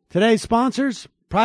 Today's sponsors,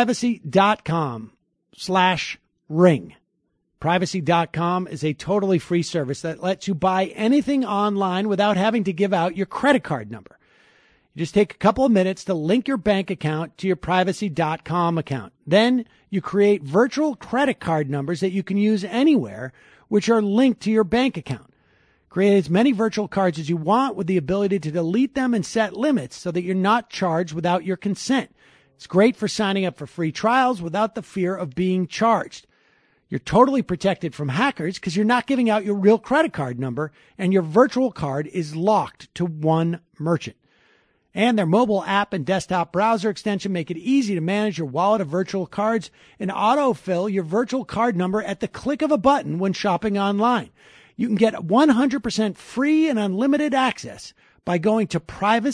Privacy.com/ring. Privacy.com is a totally free service that lets you buy anything online without having to give out your credit card number. You just take a couple of minutes to link your bank account to your Privacy.com account. Then you create virtual credit card numbers that you can use anywhere, which are linked to your bank account. Create as many virtual cards as you want with the ability to delete them and set limits so that you're not charged without your consent. It's great for signing up for free trials without the fear of being charged. You're totally protected from hackers because you're not giving out your real credit card number, and your virtual card is locked to one merchant. And their mobile app and desktop browser extension make it easy to manage your wallet of virtual cards and autofill your virtual card number at the click of a button when shopping online. You can get 100% free and unlimited access by going to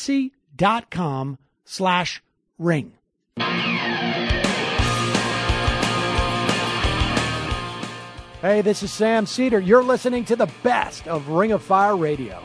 privacy.com/ring. Hey, this is Sam Cedar. You're listening to the best of Ring of Fire Radio.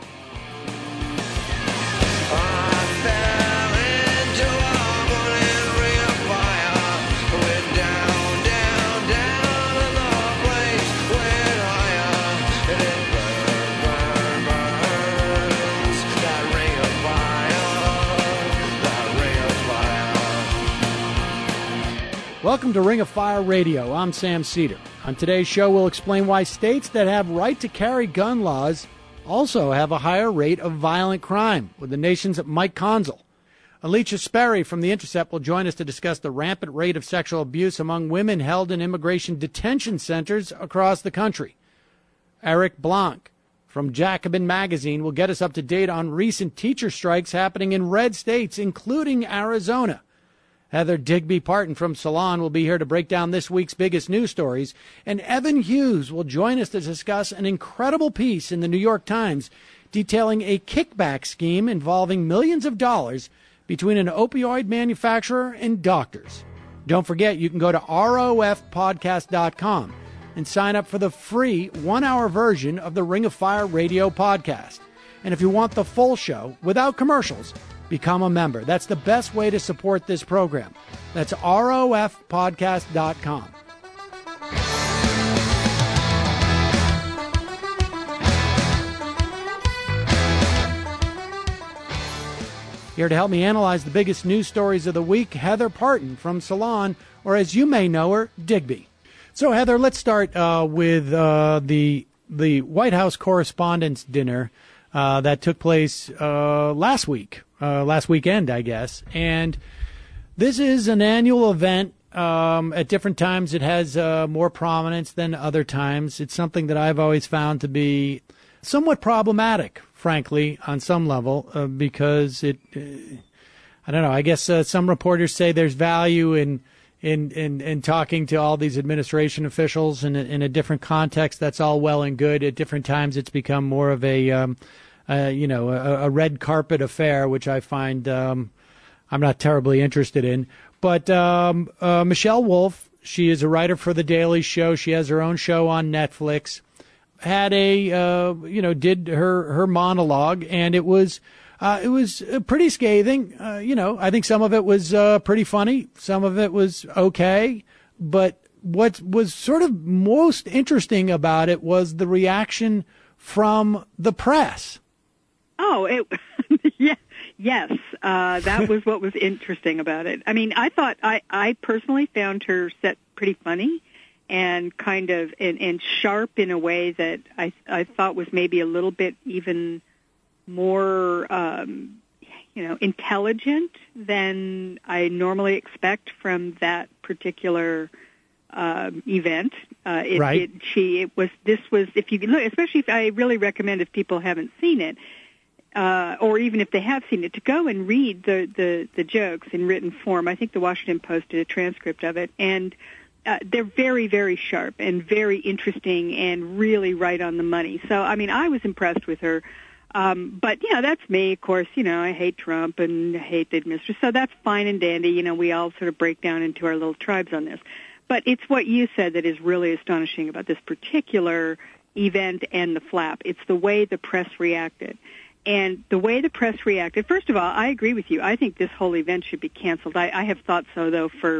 Welcome to Ring of Fire Radio. I'm Sam Cedar. On today's show, we'll explain why states that have right-to-carry gun laws also have a higher rate of violent crime with the nation's Mike Conzel. Alicia Sperry from The Intercept will join us to discuss the rampant rate of sexual abuse among women held in immigration detention centers across the country. Eric Blanc from Jacobin Magazine will get us up to date on recent teacher strikes happening in red states, including Arizona. Heather Digby Parton from Salon will be here to break down this week's biggest news stories, and Evan Hughes will join us to discuss an incredible piece in the New York Times detailing a kickback scheme involving millions of dollars between an opioid manufacturer and doctors. Don't forget, you can go to rofpodcast.com and sign up for the free one-hour version of the Ring of Fire Radio podcast. And if you want the full show without commercials, become a member. That's the best way to support this program. That's rofpodcast.com. Here to help me analyze the biggest news stories of the week, Heather Parton from Salon, or as you may know her, Digby. So, Heather, let's start with the White House Correspondents' Dinner that took place last weekend, I guess. And this is an annual event. At different times, it has more prominence than other times. It's something that I've always found to be somewhat problematic, frankly, on some level, because I don't know, I guess some reporters say there's value in talking to all these administration officials in a different context. That's all well and good. At different times, it's become more of a red carpet affair, which I find I'm not terribly interested in. But Michelle Wolf, she is a writer for The Daily Show. She has her own show on Netflix. Had did her monologue, and it was pretty scathing. I think some of it was pretty funny. Some of it was okay. But what was sort of most interesting about it was the reaction from the press. Oh, yes. That was what was interesting about it. I mean, I personally found her set pretty funny and kind of and sharp in a way that I thought was maybe a little bit even more, intelligent than I normally expect from that particular event. Right. This was, if you look, especially if I really recommend if people haven't seen it, or even if they have seen it, to go and read the jokes in written form. I think the Washington Post did a transcript of it, and they're very, very sharp and very interesting and really right on the money. So, I mean, I was impressed with her. But, that's me, of course. I hate Trump and hate the administration. So that's fine and dandy. We all sort of break down into our little tribes on this. But it's what you said that is really astonishing about this particular event and the flap. It's the way the press reacted. And the way the press reacted, first of all, I agree with you. I think this whole event should be canceled. I have thought so, though, for,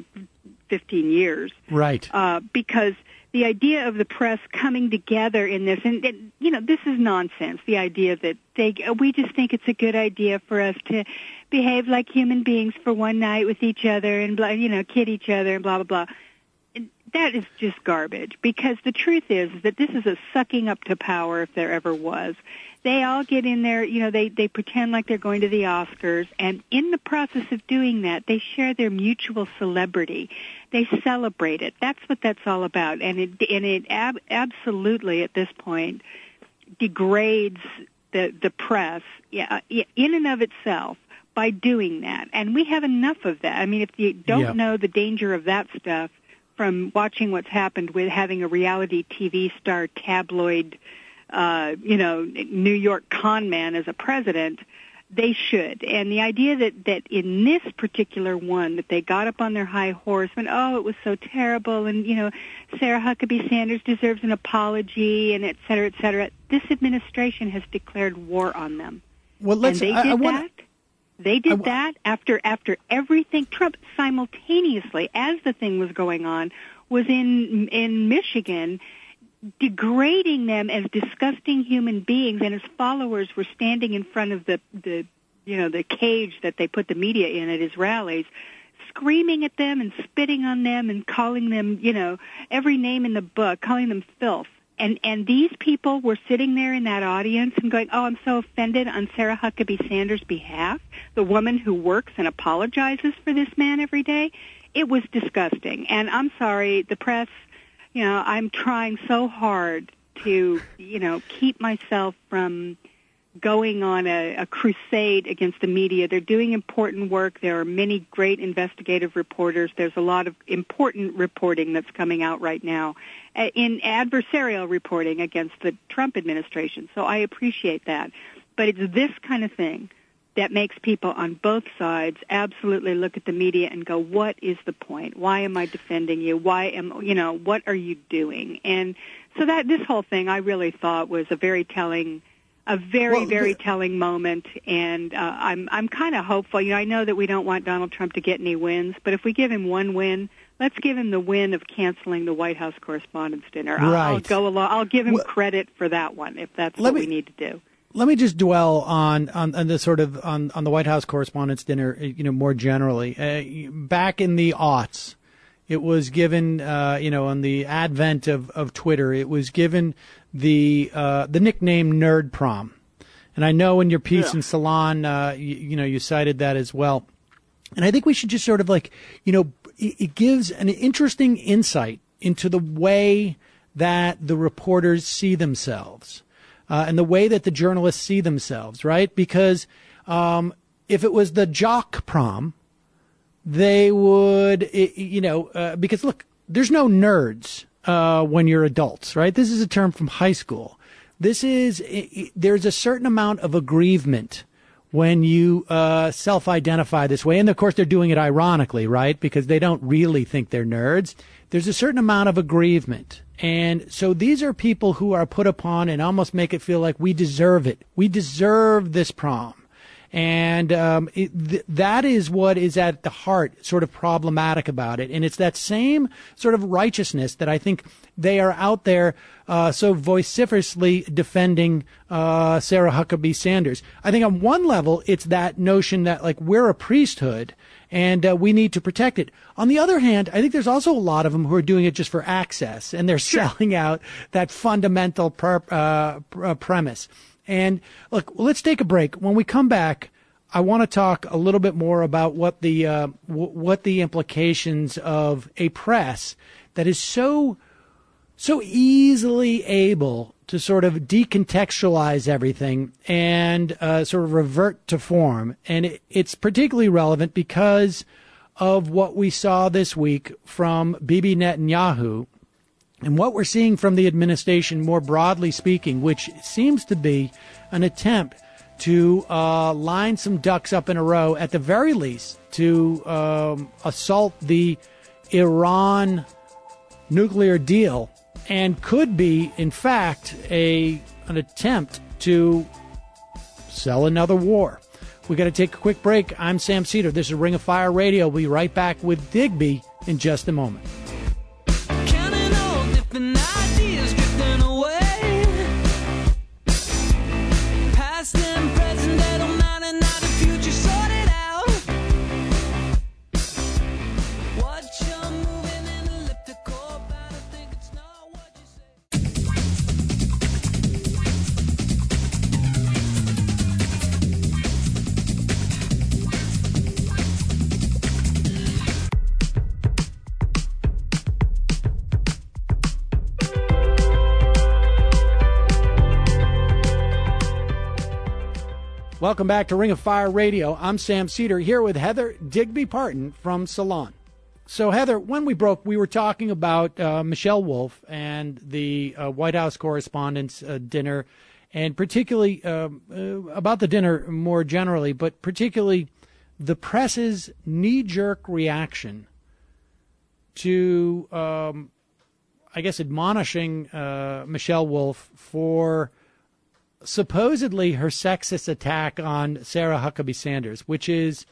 15 years. Right. Because the idea of the press coming together in this, and this is nonsense, the idea that we just think it's a good idea for us to behave like human beings for one night with each other and, kid each other and blah, blah, blah. That is just garbage, because the truth is that this is a sucking up to power if there ever was. They all get in there, they pretend like they're going to the Oscars, and in the process of doing that, they share their mutual celebrity. They celebrate it. That's what that's all about, and it absolutely at this point degrades the press in and of itself by doing that. And we have enough of that. I mean, if you don't know the danger of that stuff from watching what's happened with having a reality TV star tabloid, New York con man as a president, they should. And the idea that in this particular one, that they got up on their high horse and, it was so terrible, and, Sarah Huckabee Sanders deserves an apology, and et cetera, et cetera. This administration has declared war on them. Well, They did that after everything. Trump simultaneously, as the thing was going on, was in Michigan, degrading them as disgusting human beings, and his followers were standing in front of the cage that they put the media in at his rallies, screaming at them and spitting on them and calling them, every name in the book, calling them filth. And these people were sitting there in that audience and going, I'm so offended on Sarah Huckabee Sanders' behalf, the woman who works and apologizes for this man every day. It was disgusting. And I'm sorry, the press, I'm trying so hard to, keep myself from going on a crusade against the media. They're doing important work. There are many great investigative reporters. There's a lot of important reporting that's coming out right now in adversarial reporting against the Trump administration. So I appreciate that. But it's this kind of thing that makes people on both sides absolutely look at the media and go, what is the point? Why am I defending you? What are you doing? And so that this whole thing I really thought was a very telling telling moment, and I'm kind of hopeful. I know that we don't want Donald Trump to get any wins, but if we give him one win, let's give him the win of canceling the White House Correspondents' Dinner. Right. I'll go along. I'll give him credit for that one if that's what we need to do. Let me just dwell on the sort of on the White House Correspondents' Dinner, more generally. Back in the aughts, it was given, on the advent of Twitter, it was given the nickname Nerd Prom. And I know in your piece in Salon, you cited that as well. And I think we should just sort of it gives an interesting insight into the way that the reporters see themselves, and the way that the journalists see themselves, right? Because if it was the jock prom, they would, because look, there's no nerds when you're adults, right? This is a term from high school. There's a certain amount of aggrievement when you self-identify this way. And, of course, they're doing it ironically, right, because they don't really think they're nerds. There's a certain amount of aggrievement. And so these are people who are put upon and almost make it feel like we deserve it. We deserve this prom. And that is what is at the heart, sort of problematic about it. And it's that same sort of righteousness that I think they are out there so vociferously defending Sarah Huckabee Sanders. I think on one level, it's that notion that, we're a priesthood and we need to protect it. On the other hand, I think there's also a lot of them who are doing it just for access, and they're selling out that fundamental premise. And look, let's take a break. When we come back, I want to talk a little bit more about what the implications of a press that is so easily able to sort of decontextualize everything and sort of revert to form. And it's particularly relevant because of what we saw this week from Bibi Netanyahu, and what we're seeing from the administration, more broadly speaking, which seems to be an attempt to line some ducks up in a row, at the very least, to assault the Iran nuclear deal, and could be, in fact, an attempt to sell another war. We got to take a quick break. I'm Sam Cedar. This is Ring of Fire Radio. We'll be right back with Digby in just a moment. Counting all different ideas drifting away. Past and present, they don't matter, now the future sorted out. Watch you moving in elliptical, but I think it's not what you say. Welcome back to Ring of Fire Radio. I'm Sam Cedar here with Heather Digby Parton from Salon. So, Heather, when we broke, we were talking about Michelle Wolf and the White House Correspondents' Dinner, and particularly about the dinner more generally, but particularly the press's knee-jerk reaction to, I guess, admonishing Michelle Wolf for supposedly her sexist attack on Sarah Huckabee Sanders, which is,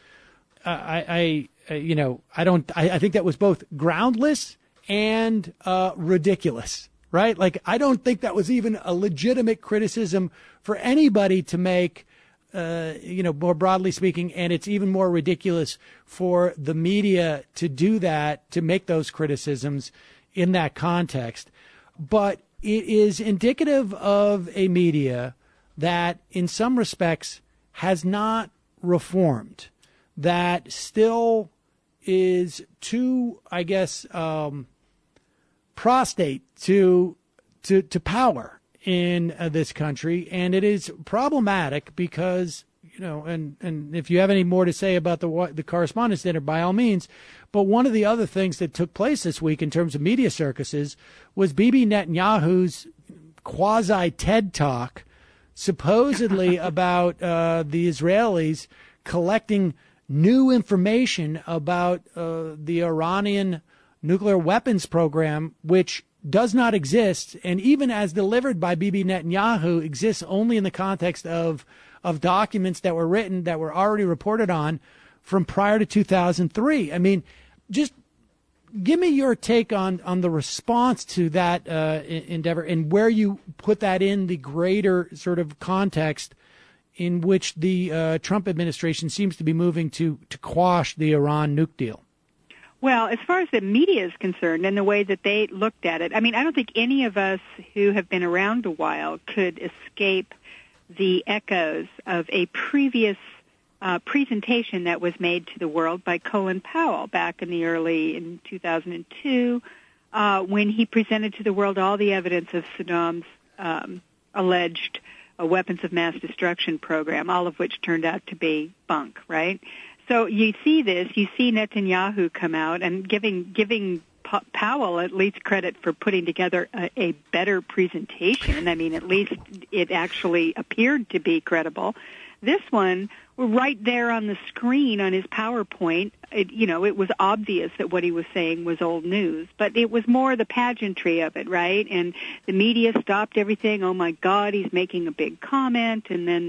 I think that was both groundless and ridiculous, right? Like, I don't think that was even a legitimate criticism for anybody to make, more broadly speaking, and it's even more ridiculous for the media to do that, to make those criticisms in that context. But it is indicative of a media that in some respects has not reformed, that still is too, I guess, prostate to power in this country. And it is problematic because, and if you have any more to say about the Correspondents' Dinner, by all means. But one of the other things that took place this week in terms of media circuses was Bibi Netanyahu's quasi-TED Talk, supposedly about the Israelis collecting new information about the Iranian nuclear weapons program, which does not exist, and even as delivered by Bibi Netanyahu, exists only in the context of documents that were written, that were already reported on from prior to 2003. I mean, just give me your take on the response to that endeavor and where you put that in the greater sort of context in which the Trump administration seems to be moving to quash the Iran nuke deal. Well, as far as the media is concerned and the way that they looked at it, I mean, I don't think any of us who have been around a while could escape the echoes of a previous presentation that was made to the world by Colin Powell back in 2002, when he presented to the world all the evidence of Saddam's alleged weapons of mass destruction program, all of which turned out to be bunk, right? So you see this, you see Netanyahu come out and giving Powell at least credit for putting together a better presentation. I mean, at least it actually appeared to be credible. This one, right there on the screen on his PowerPoint, it was obvious that what he was saying was old news, but it was more the pageantry of it, right? And the media stopped everything. Oh my God, he's making a big comment, and then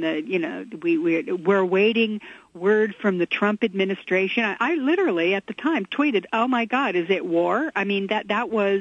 we're waiting word from the Trump administration. I literally at the time tweeted, "Oh my God, is it war?" I mean, that was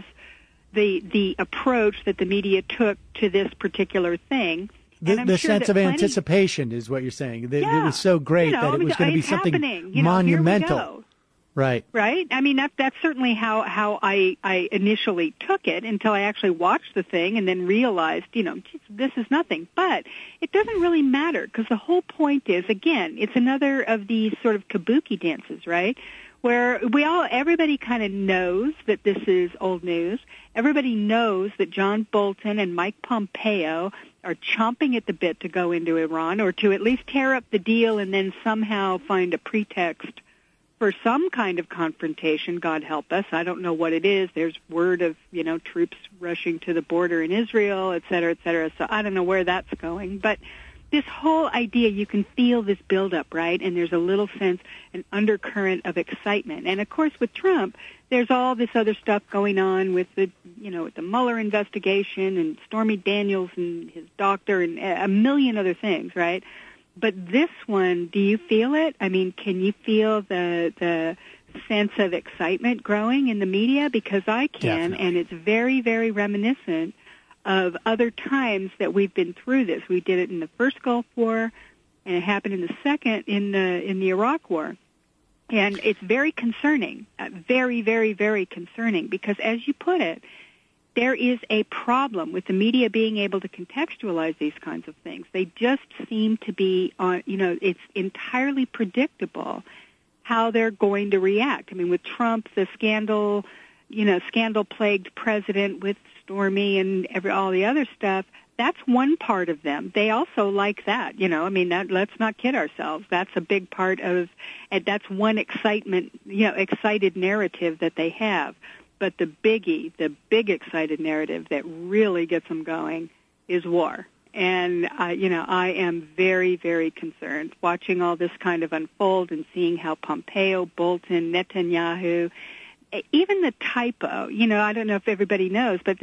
the approach that the media took to this particular thing. The sense of anticipation is what you're saying. It was so great that it was going to be something monumental. Right. Right. I mean, that's certainly how I initially took it until I actually watched the thing and then realized, this is nothing. But it doesn't really matter because the whole point is, again, it's another of these sort of kabuki dances, right? Where everybody kind of knows that this is old news. Everybody knows that John Bolton and Mike Pompeo are chomping at the bit to go into Iran or to at least tear up the deal and then somehow find a pretext for some kind of confrontation. God help us. I don't know what it is. There's word of, troops rushing to the border in Israel, et cetera, et cetera. So I don't know where that's going. But this whole idea, you can feel this buildup, right? And there's a little sense, an undercurrent of excitement. And, of course, with Trump, there's all this other stuff going on with the Mueller investigation and Stormy Daniels and his doctor and a million other things, right? But this one, do you feel it? I mean, can you feel the sense of excitement growing in the media? Because I can, Definitely. and it's very, very reminiscent of other times that we've been through this. We did it in the first Gulf War, and it happened in the second in the Iraq War. And it's very concerning, very, very, very concerning, because as you put it, there is a problem with the media being able to contextualize these kinds of things. They just seem to be it's entirely predictable how they're going to react. I mean, with Trump, the scandal-plagued president with Stormy and all the other stuff, that's one part of them. They also like that, I mean, let's not kid ourselves. That's a big part of, and that's one excited narrative that they have. But the big excited narrative that really gets them going is war. And, I am very, very concerned watching all this kind of unfold and seeing how Pompeo, Bolton, Netanyahu, even the typo, I don't know if everybody knows, but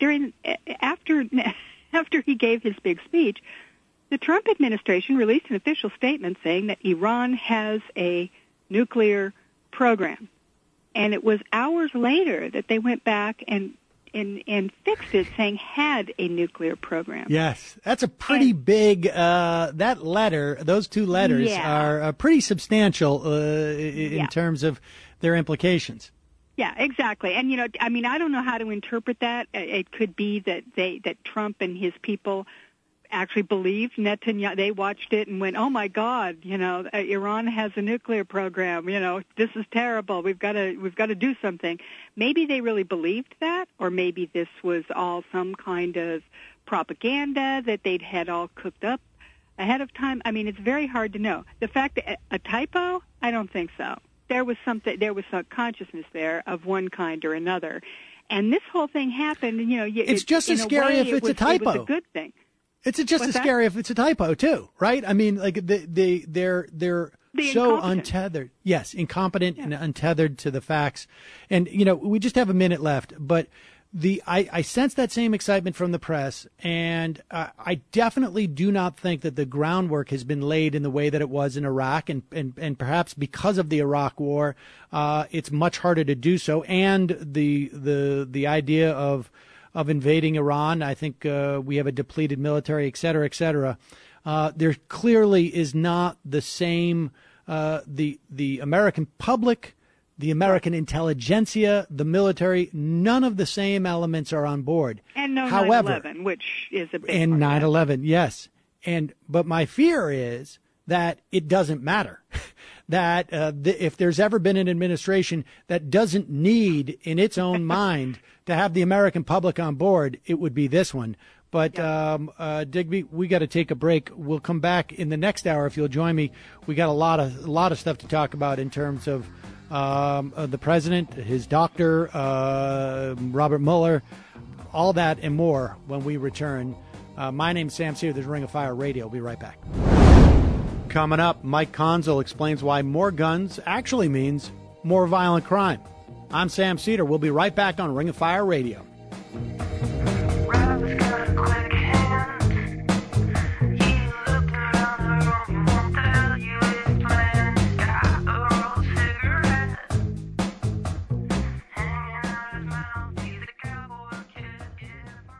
after he gave his big speech, the Trump administration released an official statement saying that Iran has a nuclear program. And it was hours later that they went back and fixed it, saying had a nuclear program. Yes, that's a pretty big. That letter, those two letters, are pretty substantial in terms of their implications. Yeah, exactly. And I don't know how to interpret that. It could be that Trump and his people actually believed Netanyahu. They watched it and went, "Oh my God, Iran has a nuclear program. This is terrible. We've got to do something." Maybe they really believed that, or maybe this was all some kind of propaganda that they'd had all cooked up ahead of time. I mean, it's very hard to know. The fact that a typo, I don't think so. There was some consciousness there of one kind or another, and this whole thing happened. And it's just as scary if it's a typo. It was a good thing. It's just as scary if it's a typo too, right? I mean, like they're so untethered. Yes, incompetent and untethered to the facts. And we just have a minute left, but I sense that same excitement from the press, and I definitely do not think that the groundwork has been laid in the way that it was in Iraq, and perhaps because of the Iraq War, it's much harder to do so. And the idea of invading Iran, I think we have a depleted military, et cetera, et cetera. There clearly is not the same, the American public, the American intelligentsia, the military, none of the same elements are on board. And no 9/11, which is a big And part 9/11, yes. But my fear is that it doesn't matter. That if there's ever been an administration that doesn't need in its own mind to have the American public on board, it would be this one. But Digby, we got to take a break. We'll come back in the next hour if you'll join me. We got a lot of stuff to talk about in terms of the president, his doctor, Robert Mueller, all that and more when we return. My name's Sam Cedar. There's Ring of Fire Radio. We'll be right back. Coming up, Mike Conzel explains why more guns actually means more violent crime. I'm Sam Cedar. We'll be right back on Ring of Fire Radio. Rob's got a quick hand. He looked around the room, won't tell you his plans. Got a rolled cigarette hanging out his mouth. He's a cowboy kid.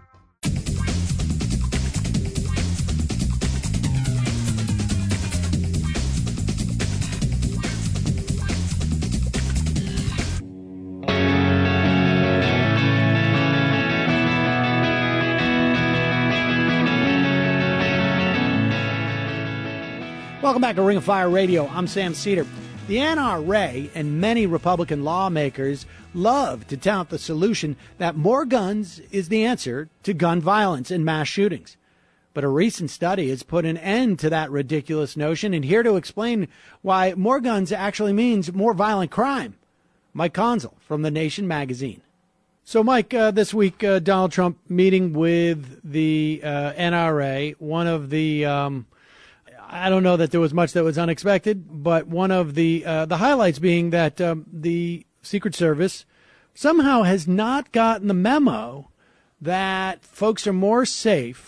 Welcome back to Ring of Fire Radio. I'm Sam Cedar. The NRA and many Republican lawmakers love to tout the solution that more guns is the answer to gun violence and mass shootings. But a recent study has put an end to that ridiculous notion, and here to explain why more guns actually means more violent crime, Mike Conzel from The Nation magazine. So, Mike, this week, Donald Trump meeting with the NRA, one of the I don't know that there was much that was unexpected, but one of the highlights being that the Secret Service somehow has not gotten the memo that folks are more safe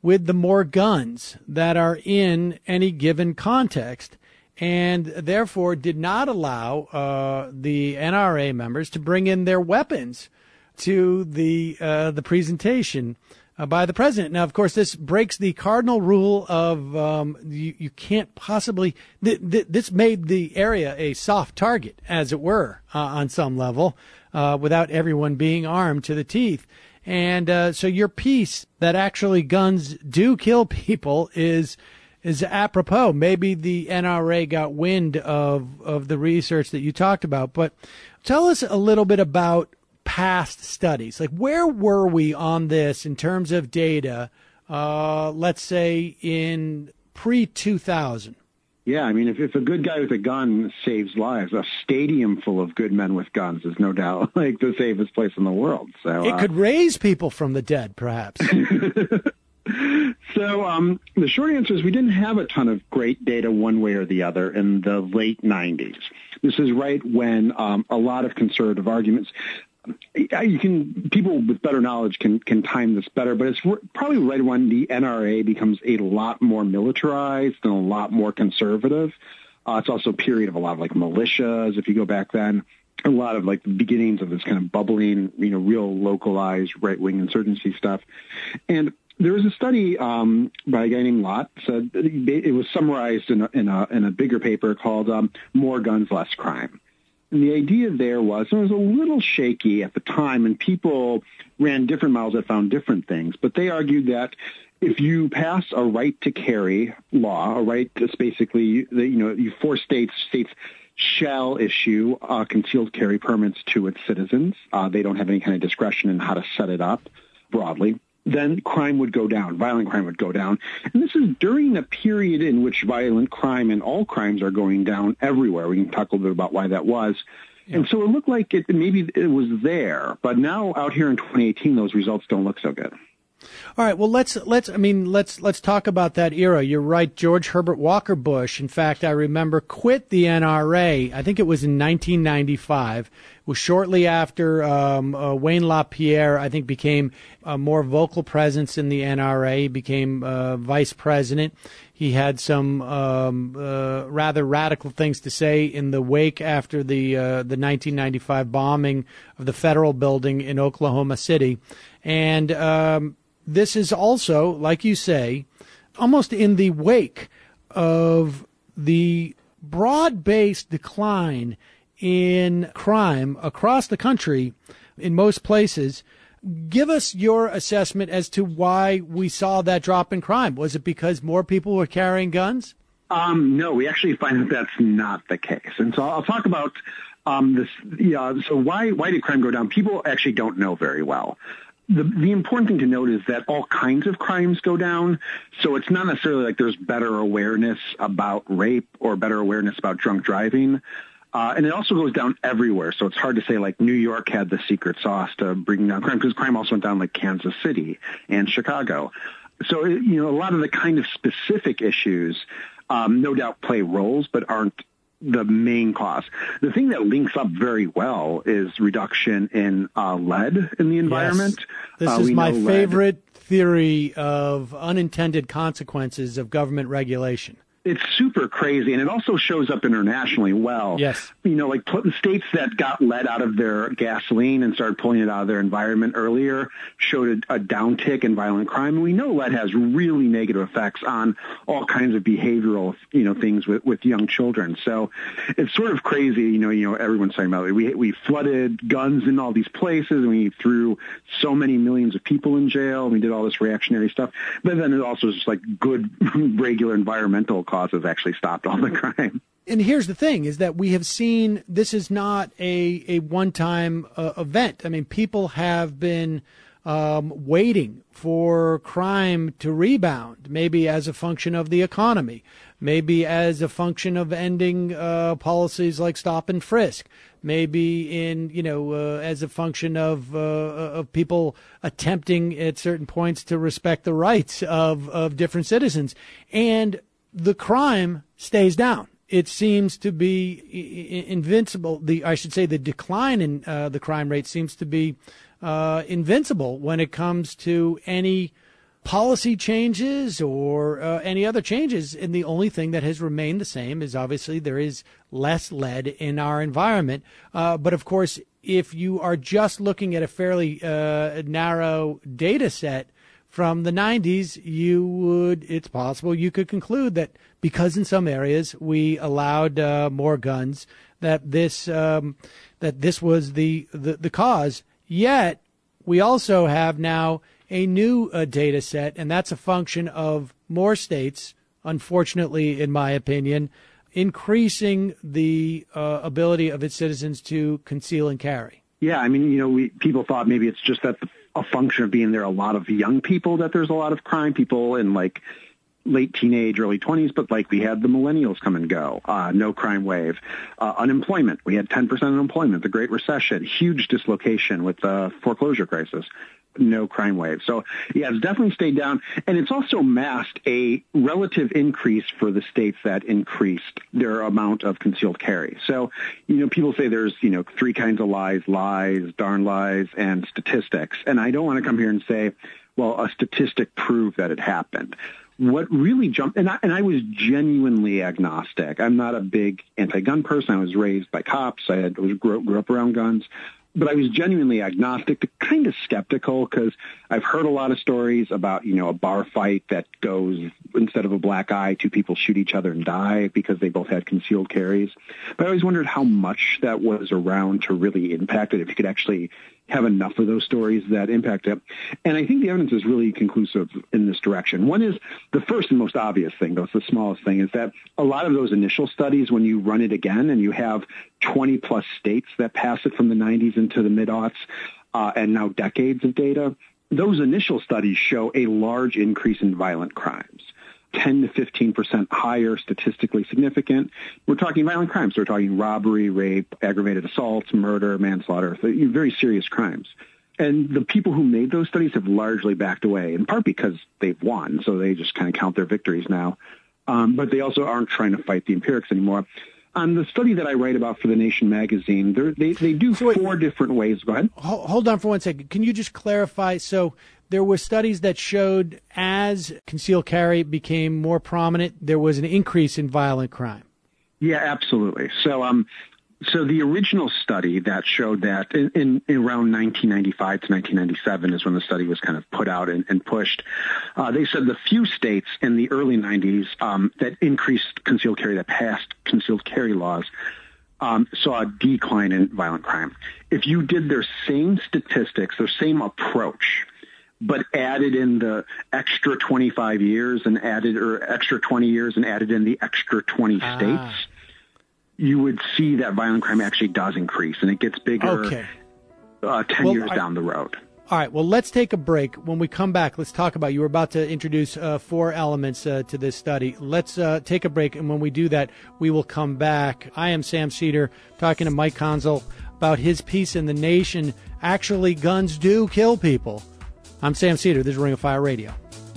with the more guns that are in any given context, and therefore did not allow the NRA members to bring in their weapons to the presentation by the president. Now, of course, this breaks the cardinal rule of you can't possibly. This made the area a soft target, as it were, on some level, without everyone being armed to the teeth. And so your piece that actually guns do kill people is apropos. Maybe the NRA got wind of the research that you talked about. But tell us a little bit about past studies. Like, where were we on this in terms of data, let's say in pre-2000? Yeah, I mean, if a good guy with a gun saves lives, a stadium full of good men with guns is no doubt like the safest place in the world. So it could raise people from the dead, perhaps. So the short answer is we didn't have a ton of great data one way or the other in the late 90s. This is right when a lot of conservative arguments. People with better knowledge can time this better, but it's probably right when the NRA becomes a lot more militarized and a lot more conservative. It's also a period of a lot of like militias. If you go back then, a lot of like the beginnings of this kind of bubbling, real localized right-wing insurgency stuff. And there was a study by a guy named Lott. Said it was summarized in a bigger paper called "More Guns, Less Crime." And the idea there was, it was a little shaky at the time, and people ran different models that found different things. But they argued that if you pass a right to carry law, a right that's basically, you force states shall issue concealed carry permits to its citizens. They don't have any kind of discretion in how to set it up broadly. Then crime would go down, violent crime would go down. And this is during a period in which violent crime and all crimes are going down everywhere. We can talk a little bit about why that was. Yeah. And so it looked like maybe it was there. But now out here in 2018, those results don't look so good. All right. Well, let's talk about that era. You're right. George Herbert Walker Bush, in fact, I remember, quit the NRA. I think it was in 1995. It was shortly after Wayne LaPierre, I think, became a more vocal presence in the NRA. He became vice president. He had some rather radical things to say in the wake after the 1995 bombing of the federal building in Oklahoma City. And this is also, like you say, almost in the wake of the broad-based decline in crime across the country in most places. Give us your assessment as to why we saw that drop in crime. Was it because more people were carrying guns? No, we actually find that that's not the case. And so I'll talk about this. Yeah, so why did crime go down? People actually don't know very well. The important thing to note is that all kinds of crimes go down. So it's not necessarily like there's better awareness about rape or better awareness about drunk driving. And it also goes down everywhere. So it's hard to say like New York had the secret sauce to bring down crime, because crime also went down like Kansas City and Chicago. So, a lot of the kind of specific issues no doubt play roles, but aren't the main cause. The thing that links up very well is reduction in lead in the environment. Yes. This is my favorite theory of unintended consequences of government regulation. It's super crazy, and it also shows up internationally well. Yes. Like states that got lead out of their gasoline and started pulling it out of their environment earlier showed a downtick in violent crime. And we know lead has really negative effects on all kinds of behavioral, things with young children. So it's sort of crazy, everyone's talking about it. We flooded guns in all these places, and we threw so many millions of people in jail, and we did all this reactionary stuff. But then it also is just like good, regular environmental causes actually stopped all the crime. And here's the thing, is that we have seen this is not a one-time event. I mean, people have been waiting for crime to rebound, maybe as a function of the economy, maybe as a function of ending policies like stop and frisk, maybe as a function of people attempting at certain points to respect the rights of different citizens. And the crime stays down. It seems to be invincible. The decline in the crime rate seems to be invincible when it comes to any policy changes or any other changes. And the only thing that has remained the same is obviously there is less lead in our environment. But of course, if you are just looking at a fairly narrow data set from the 90s, it's possible you could conclude that because in some areas we allowed more guns, that this was the cause. Yet we also have now a new data set, and that's a function of more states, unfortunately, in my opinion, increasing the ability of its citizens to conceal and carry. Yeah, I mean, people thought maybe it's just that a function of being there a lot of young people that there's a lot of crime, people in like late teenage, early 20s, but like we had the millennials come and go, no crime wave, unemployment. We had 10% unemployment, the Great Recession, huge dislocation with the foreclosure crisis, no crime wave. So, yeah, it's definitely stayed down. And it's also masked a relative increase for the states that increased their amount of concealed carry. So, people say there's, three kinds of lies, darn lies, and statistics. And I don't want to come here and say, well, a statistic proved that it happened. What really jumped, and I was genuinely agnostic. I'm not a big anti-gun person. I was raised by cops. I grew up around guns. But I was genuinely agnostic to kind of skeptical because I've heard a lot of stories about, a bar fight that goes, instead of a black eye, two people shoot each other and die because they both had concealed carries. But I always wondered how much that was around to really impact it, if you could actually have enough of those stories that impact it. And I think the evidence is really conclusive in this direction. One is the first and most obvious thing, though it's the smallest thing, is that a lot of those initial studies, when you run it again and you have 20-plus states that pass it from the 90s into the mid-aughts and now decades of data, those initial studies show a large increase in violent crimes. 10 to 15% higher, statistically significant. We're talking violent crimes. We're talking robbery, rape, aggravated assault, murder, manslaughter, very serious crimes. And the people who made those studies have largely backed away, in part because they've won, so they just kind of count their victories now. But they also aren't trying to fight the empirics anymore. On the study that I write about for The Nation magazine, they do four different ways. Go ahead. Hold on for 1 second. Can you just clarify? So there were studies that showed as concealed carry became more prominent, there was an increase in violent crime. Yeah, absolutely. So the original study that showed that in around 1995 to 1997 is when the study was kind of put out and pushed. They said the few states in the early 90s that increased concealed carry, that passed concealed carry laws, saw a decline in violent crime. If you did their same statistics, their same approach, but added in the extra 25 years and extra 20 years and added in the extra 20 states, you would see that violent crime actually does increase, and it gets bigger 10 years down the road. All right, well, let's take a break. When we come back, let's talk about, you were about to introduce four elements to this study. Let's take a break, and when we do that, we will come back. I am Sam Seder, talking to Mike Conzel about his piece in The Nation, Actually, Guns Do Kill People. I'm Sam Seder. This is Ring of Fire Radio.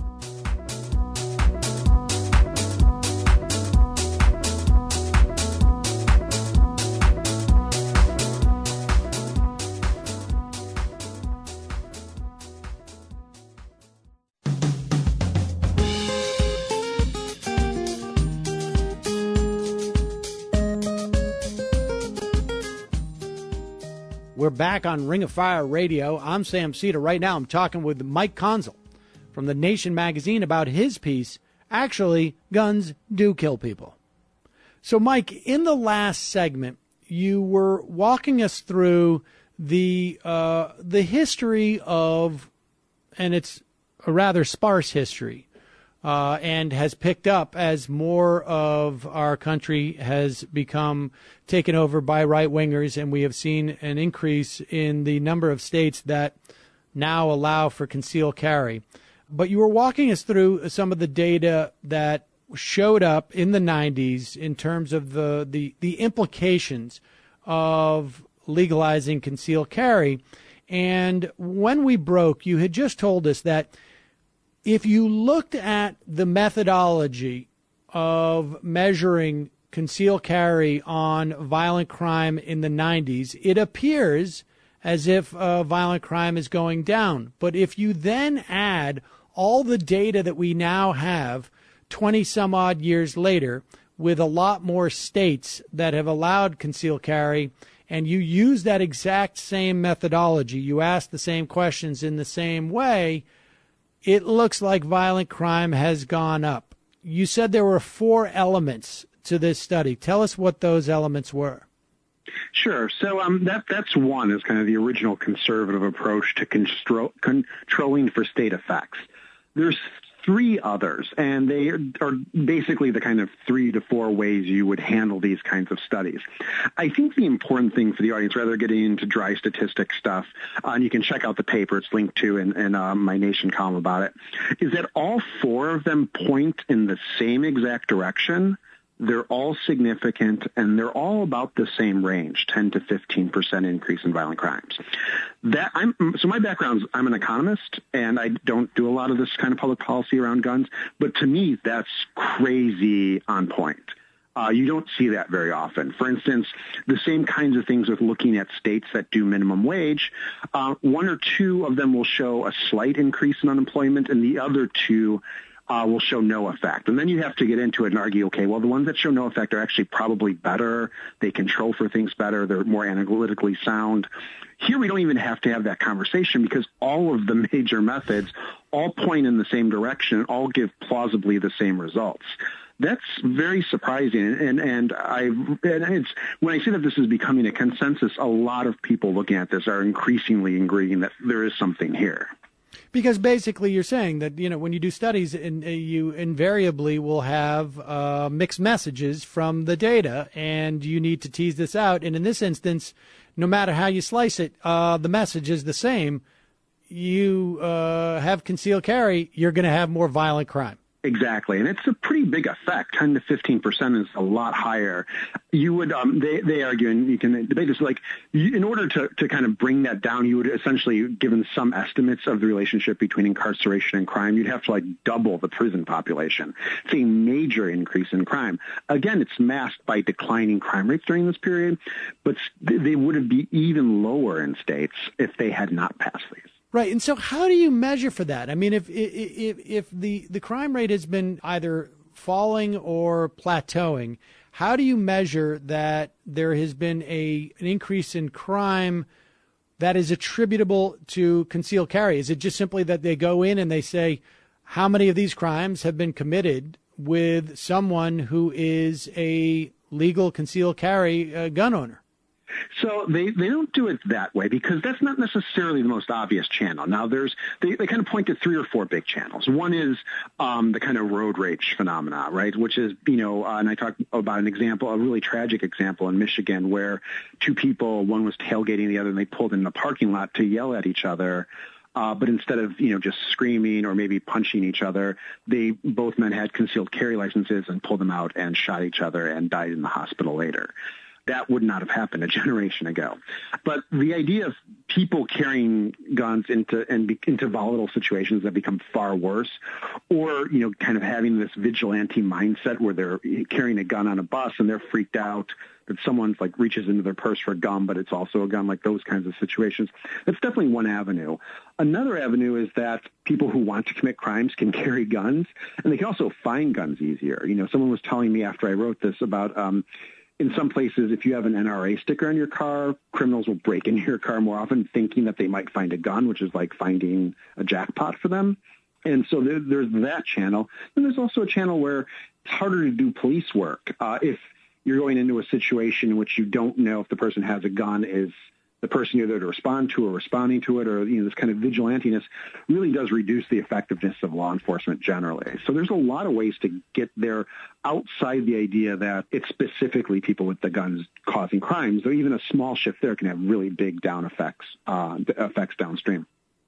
We're back on Ring of Fire Radio. I'm Sam Seder. Right now I'm talking with Mike Conzel from The Nation magazine about his piece, Actually, Guns Do Kill People. So, Mike, in the last segment, you were walking us through the history of, and it's a rather sparse history, and has picked up as more of our country has become taken over by right-wingers, and we have seen an increase in the number of states that now allow for concealed carry. But you were walking us through some of the data that showed up in the 90s in terms of the implications of legalizing concealed carry. And when we broke, you had just told us that if you looked at the methodology of measuring concealed carry on violent crime in the 90s, it appears as if violent crime is going down. But if you then add all the data that we now have 20 some odd years later, with a lot more states that have allowed concealed carry, and you use that exact same methodology, you ask the same questions in the same way, it looks like violent crime has gone up. You said there were 4 elements to this study. Tell us what those elements were. Sure. So that's one is kind of the original conservative approach to controlling for state effects. There's 3 others, and they are basically the kind of 3 to 4 ways you would handle these kinds of studies. I think the important thing for the audience, rather than getting into dry statistic stuff, and you can check out the paper, it's linked to in my Nation column about it, is that all 4 of them point in the same exact direction. They're all significant, and they're all about the same range, 10 to 15% increase in violent crimes. So my background is I'm an economist, and I don't do a lot of this kind of public policy around guns, but to me, that's crazy on point. You don't see that very often. For instance, the same kinds of things with looking at states that do minimum wage, 1 or 2 of them will show a slight increase in unemployment, and the other 2 will show no effect. And then you have to get into it and argue, okay, well, the ones that show no effect are actually probably better. They control for things better. They're more analytically sound. Here we don't even have to have that conversation because all of the major methods all point in the same direction, all give plausibly the same results. That's very surprising, and it's when I say that this is becoming a consensus, a lot of people looking at this are increasingly agreeing that there is something here. Because basically you're saying that, when you do studies, you invariably will have mixed messages from the data, and you need to tease this out. And in this instance, no matter how you slice it, the message is the same. You have concealed carry, you're going to have more violent crime. Exactly, and it's a pretty big effect. 10 to 15% is a lot higher. You would, they argue, and you can debate this, like, in order to kind of bring that down, you would essentially, given some estimates of the relationship between incarceration and crime, you'd have to, double the prison population. It's a major increase in crime. Again, it's masked by declining crime rates during this period, but they would be even lower in states if they had not passed these. Right, and so how do you measure for that? I mean, if the crime rate has been either falling or plateauing, how do you measure that there has been an increase in crime that is attributable to concealed carry? Is it just simply that they go in and they say, how many of these crimes have been committed with someone who is a legal concealed carry gun owner? So they don't do it that way because that's not necessarily the most obvious channel. Now they kind of point to 3 or 4 big channels. One is the kind of road rage phenomena, right? Which is, and I talked about an example, a really tragic example in Michigan where 2 people, one was tailgating the other, and they pulled in the parking lot to yell at each other. But instead of, just screaming or maybe punching each other, both men had concealed carry licenses and pulled them out and shot each other and died in the hospital later. That would not have happened a generation ago. But the idea of people carrying guns into volatile situations that become far worse, or, kind of having this vigilante mindset where they're carrying a gun on a bus and they're freaked out that someone's reaches into their purse for a gun, but it's also a gun, those kinds of situations. That's definitely one avenue. Another avenue is that people who want to commit crimes can carry guns, and they can also find guns easier. Someone was telling me after I wrote this about, in some places, if you have an NRA sticker on your car, criminals will break into your car more often thinking that they might find a gun, which is like finding a jackpot for them. And so there's that channel. And there's also a channel where it's harder to do police work. If you're going into a situation in which you don't know if the person has a gun, is the person you're there to respond to or responding to it, or this kind of vigilantiness really does reduce the effectiveness of law enforcement generally. So there's a lot of ways to get there outside the idea that it's specifically people with the guns causing crimes. So even a small shift there can have really big effects downstream.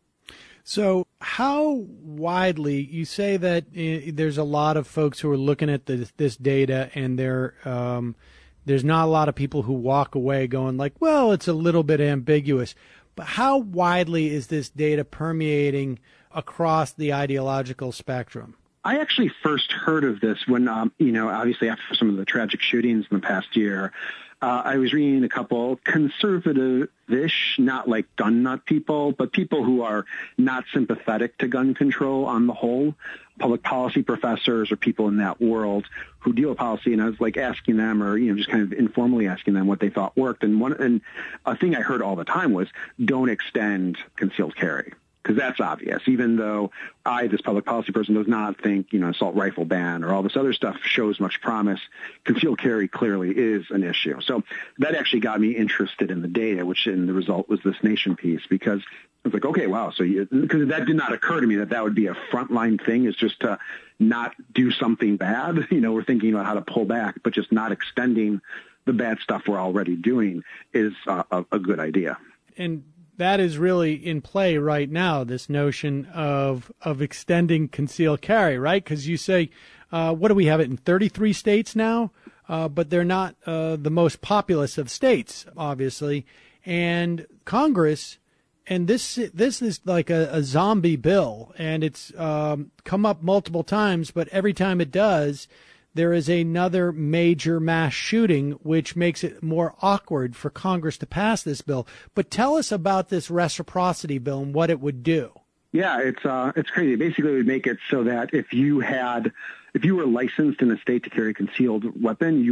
So how widely, you say that there's a lot of folks who are looking at this data, and there's not a lot of people who walk away going well, it's a little bit ambiguous. But how widely is this data permeating across the ideological spectrum? I actually first heard of this when, obviously after some of the tragic shootings in the past year, I was reading a couple conservative-ish, not like gun nut people, but people who are not sympathetic to gun control on the whole, public policy professors or people in that world who deal with policy. And I was like asking them, or, just kind of informally asking them what they thought worked. And a thing I heard all the time was don't extend concealed carry. Because that's obvious, even though I, this public policy person, does not think, assault rifle ban or all this other stuff shows much promise. Concealed carry clearly is an issue. So that actually got me interested in the data, which in the result was this Nation piece, because I was like, okay, wow. So because that did not occur to me that would be a frontline thing, is just to not do something bad. We're thinking about how to pull back, but just not extending the bad stuff we're already doing is a good idea. And that is really in play right now, this notion of extending concealed carry, right? Because you say, what do we have it in 33 states now? But they're not the most populous of states, obviously. And Congress, and this is like a zombie bill, and it's come up multiple times, but every time it does, there is another major mass shooting, which makes it more awkward for Congress to pass this bill. But tell us about this reciprocity bill and what it would do. Yeah, it's crazy. Basically, it would make it so that if you were licensed in a state to carry a concealed weapon,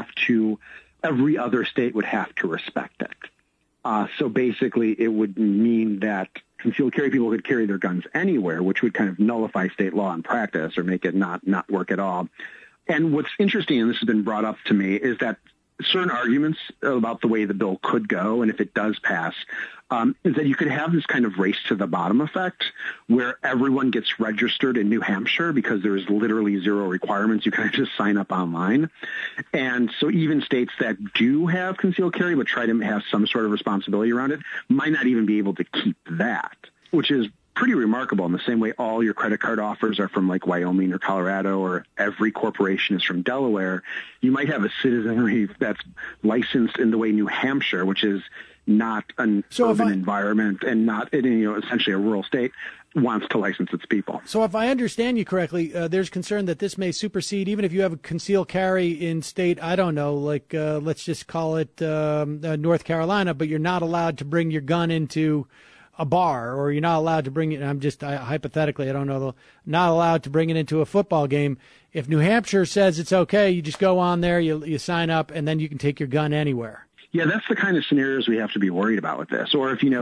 every other state would have to respect it. So basically, it would mean that concealed carry people could carry their guns anywhere, which would kind of nullify state law in practice or make it not work at all. And what's interesting, and this has been brought up to me, is that certain arguments about the way the bill could go, and if it does pass, is that you could have this kind of race to the bottom effect where everyone gets registered in New Hampshire because there is literally zero requirements. You kind of just sign up online. And so even states that do have concealed carry but try to have some sort of responsibility around it might not even be able to keep that, which is pretty remarkable. In the same way all your credit card offers are from like Wyoming or Colorado, or every corporation is from Delaware, you might have a citizenry that's licensed in the way New Hampshire, which is not an urban environment and not essentially a rural state, wants to license its people. So if I understand you correctly, there's concern that this may supersede, even if you have a concealed carry in state, I don't know, like let's just call it North Carolina, but you're not allowed to bring your gun into a bar, or you're not allowed to bring it. Hypothetically, I don't know, not allowed to bring it into a football game. If New Hampshire says it's okay, you just go on there, you sign up, and then you can take your gun anywhere. Yeah, that's the kind of scenarios we have to be worried about with this. Or if,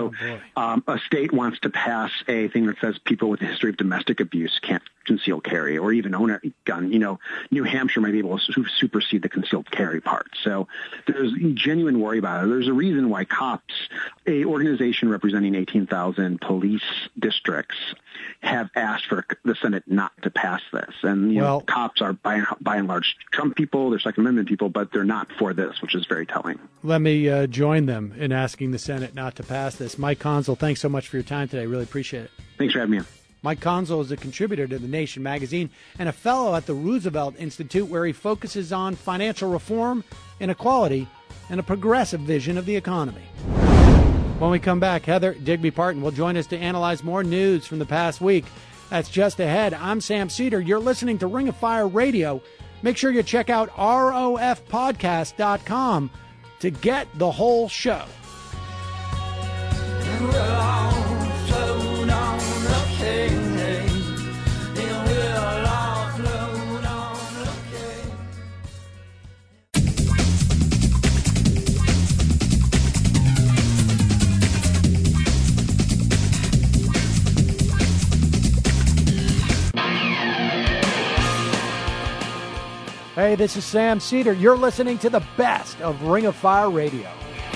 a state wants to pass a thing that says people with a history of domestic abuse can't conceal carry or even own a gun, New Hampshire might be able to supersede the concealed carry part. So there's genuine worry about it. There's a reason why COPS, a organization representing 18,000 police districts, have asked for the Senate not to pass this. And, COPS are by and large Trump people, they're Second Amendment people, but they're not for this, which is very telling. Let me join them in asking the Senate not to pass this. Mike Consul, thanks so much for your time today. Really appreciate it. Thanks for having me on. Mike Consul is a contributor to The Nation magazine and a fellow at the Roosevelt Institute, where he focuses on financial reform, inequality, and a progressive vision of the economy. When we come back, Heather Digby Parton will join us to analyze more news from the past week. That's just ahead. I'm Sam Cedar. You're listening to Ring of Fire Radio. Make sure you check out rofpodcast.com to get the whole show. Hey, this is Sam Cedar. You're listening to the best of Ring of Fire Radio.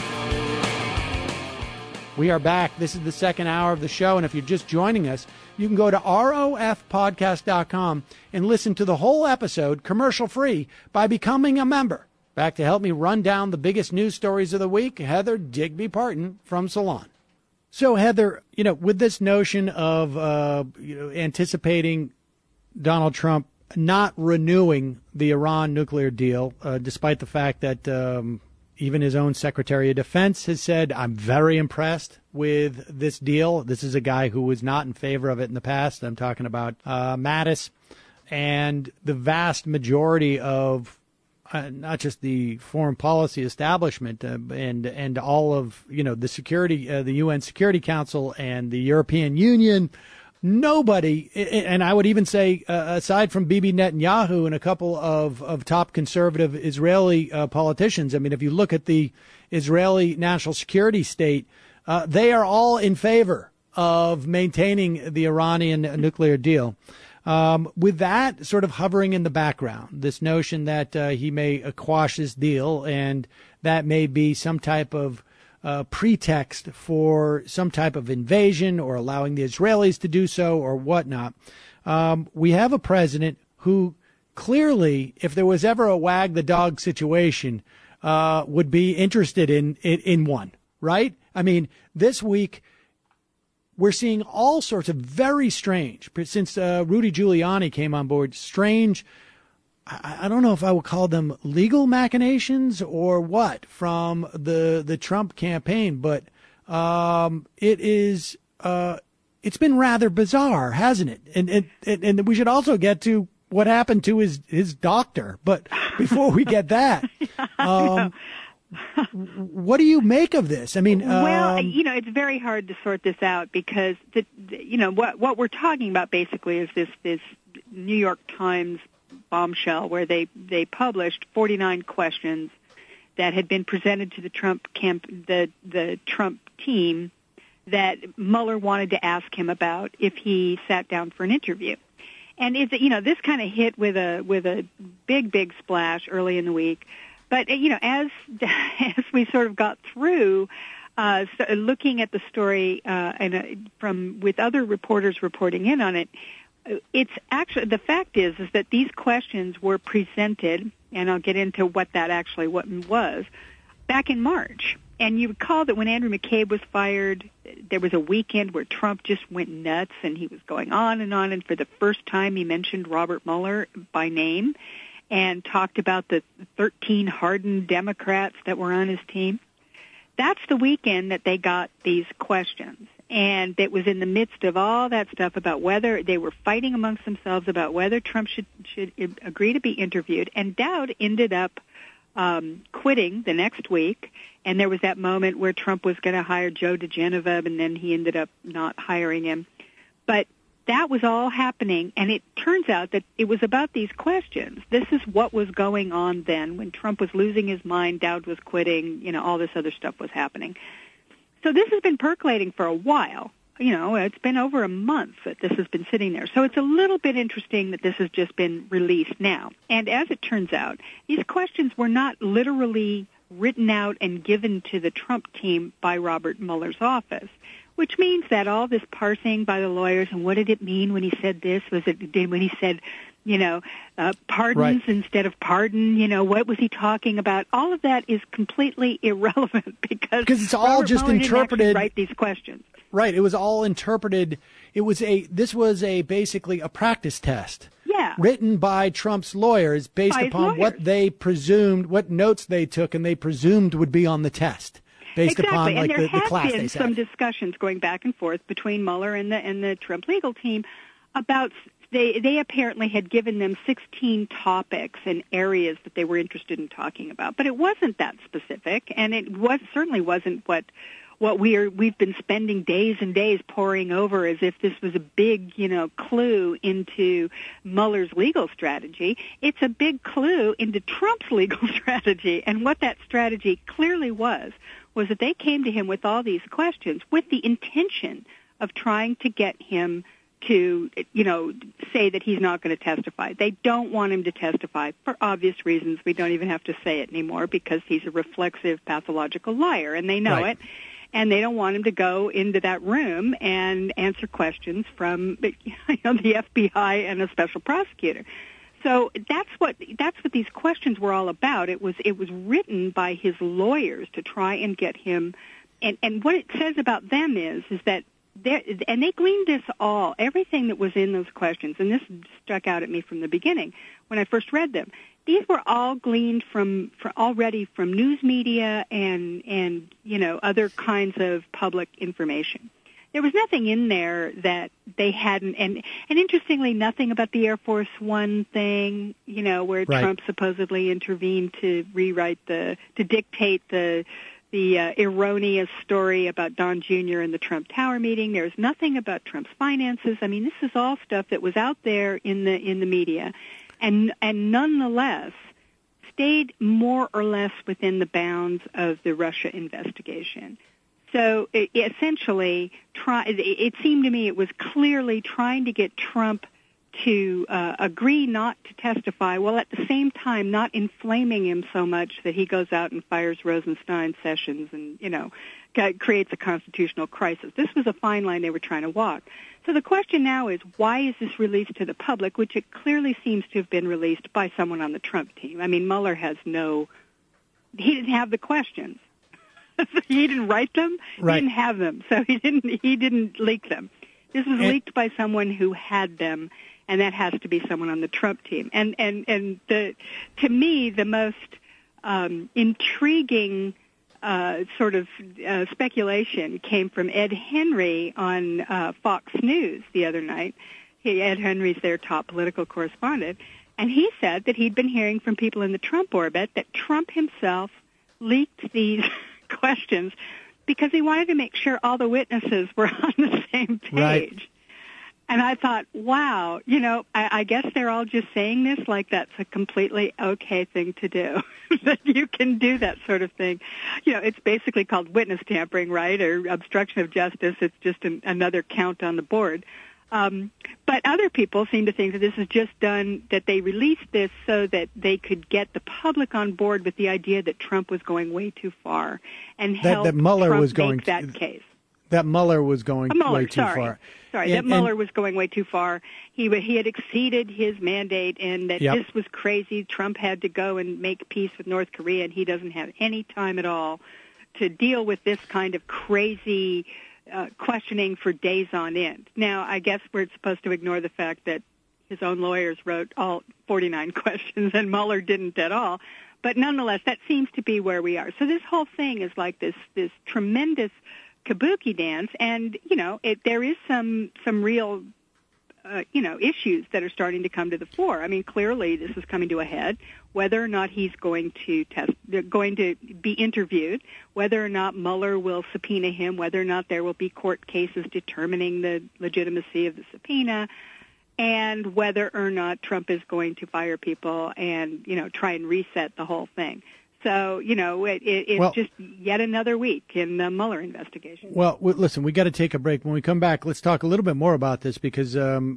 We are back. This is the second hour of the show, and if you're just joining us, you can go to rofpodcast.com and listen to the whole episode commercial-free by becoming a member. Back to help me run down the biggest news stories of the week, Heather Digby Parton from Salon. So, Heather, with this notion of anticipating Donald Trump not renewing the Iran nuclear deal, despite the fact that even his own Secretary of Defense has said, I'm very impressed with this deal. This is a guy who was not in favor of it in the past. I'm talking about Mattis. and the vast majority of not just the foreign policy establishment and all of the security, the UN Security Council and the European Union. Nobody, and I would even say, aside from Bibi Netanyahu and a couple of top conservative Israeli politicians, I mean, if you look at the Israeli national security state, they are all in favor of maintaining the Iranian nuclear deal. With that sort of hovering in the background, this notion that he may quash this deal and that may be some type of pretext for some type of invasion or allowing the Israelis to do so or whatnot. We have a president who clearly, if there was ever a wag the dog situation, would be interested in one, right? I mean, this week we're seeing all sorts of very strange, since Rudy Giuliani came on board, strange, I don't know if I would call them legal machinations or what from the Trump campaign, but it's been rather bizarre, hasn't it? And we should also get to what happened to his doctor. But before we get that, what do you make of this? I mean, well, it's very hard to sort this out because what we're talking about basically is this New York Times bombshell where they published 49 questions that had been presented to the Trump the Trump team that Mueller wanted to ask him about if he sat down for an interview. And this kind of hit with a big splash early in the week. But as we sort of got through looking at the story with other reporters reporting in on it, it's actually, the fact is that these questions were presented, and I'll get into what was, back in March. And you recall that when Andrew McCabe was fired, there was a weekend where Trump just went nuts, and he was going on, and for the first time he mentioned Robert Mueller by name and talked about the 13 hardened Democrats that were on his team. That's the weekend that they got these questions. And it was in the midst of all that stuff about whether they were fighting amongst themselves about whether Trump should agree to be interviewed. And Dowd ended up quitting the next week. And there was that moment where Trump was going to hire Joe diGenova, and then he ended up not hiring him. But that was all happening, and it turns out that it was about these questions. This is what was going on then when Trump was losing his mind, Dowd was quitting, all this other stuff was happening. So this has been percolating for a while. It's been over a month that this has been sitting there. So it's a little bit interesting that this has just been released now. And as it turns out, these questions were not literally written out and given to the Trump team by Robert Mueller's office, which means that all this parsing by the lawyers and what did it mean when he said this? Was it when he said, pardons instead of pardon? What was he talking about? All of that is completely irrelevant because it's all Robert just Mueller interpreted. didn't actually write these questions. Right. It was all interpreted. This was basically a practice test. Yeah. Written by Trump's lawyers based upon what they presumed, what notes they took and they presumed would be on the test. Based upon and there the class had been some discussions going back and forth between Mueller and the Trump legal team about they apparently had given them 16 topics and areas that they were interested in talking about, but it wasn't that specific, and it certainly wasn't what we've been spending days and days poring over as if this was a big clue into Mueller's legal strategy. It's a big clue into Trump's legal strategy, and what that strategy clearly was that they came to him with all these questions with the intention of trying to get him to, say that he's not going to testify. They don't want him to testify for obvious reasons. We don't even have to say it anymore because he's a reflexive, pathological liar, and they know it. And they don't want him to go into that room and answer questions from the FBI and a special prosecutor. So that's what these questions were all about. It was written by his lawyers to try and get him. And what it says about them is that they gleaned this everything that was in those questions. And this struck out at me from the beginning when I first read them. These were all gleaned already from news media and other kinds of public information. there was nothing in there that they hadn't, and interestingly, nothing about the Air Force One thing, where Right. Trump supposedly intervened to dictate the erroneous story about Don Jr. and the Trump Tower meeting. There's nothing about Trump's finances. I mean, this is all stuff that was out there in the media, and nonetheless stayed more or less within the bounds of the Russia investigation. So essentially, it seemed to me it was clearly trying to get Trump to agree not to testify, while at the same time not inflaming him so much that he goes out and fires Rosenstein, Sessions, and, creates a constitutional crisis. This was a fine line they were trying to walk. So the question now is, why is this released to the public, which it clearly seems to have been released by someone on the Trump team? I mean, Mueller he didn't have the questions. He didn't write them. Right. He didn't have them, so he didn't leak them. This was leaked by someone who had them, and that has to be someone on the Trump team. And to me, the most intriguing sort of speculation came from Ed Henry on Fox News the other night. Ed Henry's their top political correspondent, and he said that he'd been hearing from people in the Trump orbit that Trump himself leaked these questions because he wanted to make sure all the witnesses were on the same page. Right. And I thought, wow, I guess they're all just saying this like that's a completely okay thing to do, that you can do that sort of thing. It's basically called witness tampering, right, or obstruction of justice. It's just another count on the board. But other people seem to think that this is just done, that they released this so that they could get the public on board with the idea that Trump was going way too far and help that Mueller Trump was going make that case. That Mueller was going way too far. That Mueller was going way too far. He had exceeded his mandate, and that Yep. this was crazy. Trump had to go and make peace with North Korea, and he doesn't have any time at all to deal with this kind of crazy questioning for days on end. Now, I guess we're supposed to ignore the fact that his own lawyers wrote all 49 questions, and Mueller didn't at all. But nonetheless, that seems to be where we are. So this whole thing is like this tremendous kabuki dance, and there is some real issues that are starting to come to the fore. I mean, clearly this is coming to a head. Whether or not he's going to be interviewed, whether or not Mueller will subpoena him, whether or not there will be court cases determining the legitimacy of the subpoena, and whether or not Trump is going to fire people and try and reset the whole thing. So, it's just yet another week in the Mueller investigation. Well, listen, we got to take a break. When we come back, let's talk a little bit more about this because,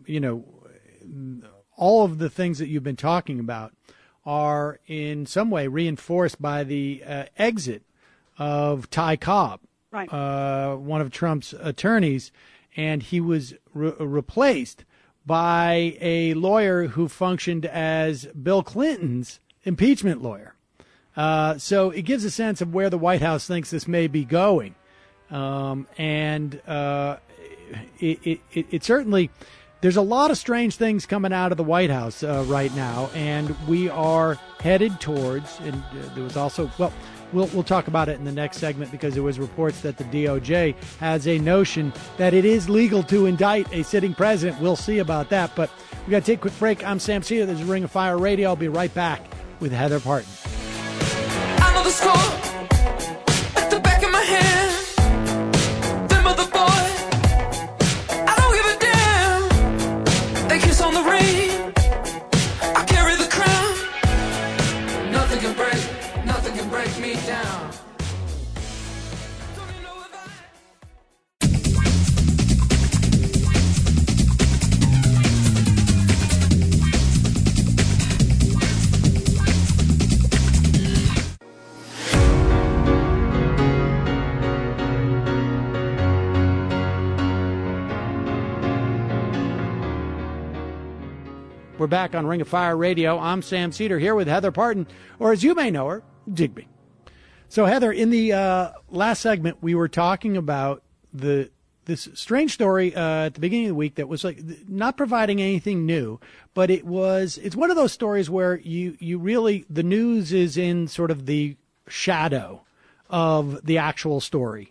all of the things that you've been talking about are in some way reinforced by the exit of Ty Cobb, right. One of Trump's attorneys, and he was replaced by a lawyer who functioned as Bill Clinton's impeachment lawyer. So it gives a sense of where the White House thinks this may be going. It certainly, there's a lot of strange things coming out of the White House right now, and we are headed towards, and there was also, we'll talk about it in the next segment because there was reports that the DOJ has a notion that it is legal to indict a sitting president. We'll see about that, but we got to take a quick break. I'm Sam Cedar. This is Ring of Fire Radio. I'll be right back with Heather Parton. I know the score at the back of my hand. Them other boy, I don't give a damn. They kiss on the ring. I carry the crown. Nothing can break me down. Don't you know if We're back on Ring of Fire Radio. I'm Sam Cedar here with Heather Parton, or as you may know her, Digby. So, Heather, in the last segment, we were talking about this strange story at the beginning of the week that was like not providing anything new, but it's one of those stories where you really, the news is in sort of the shadow of the actual story,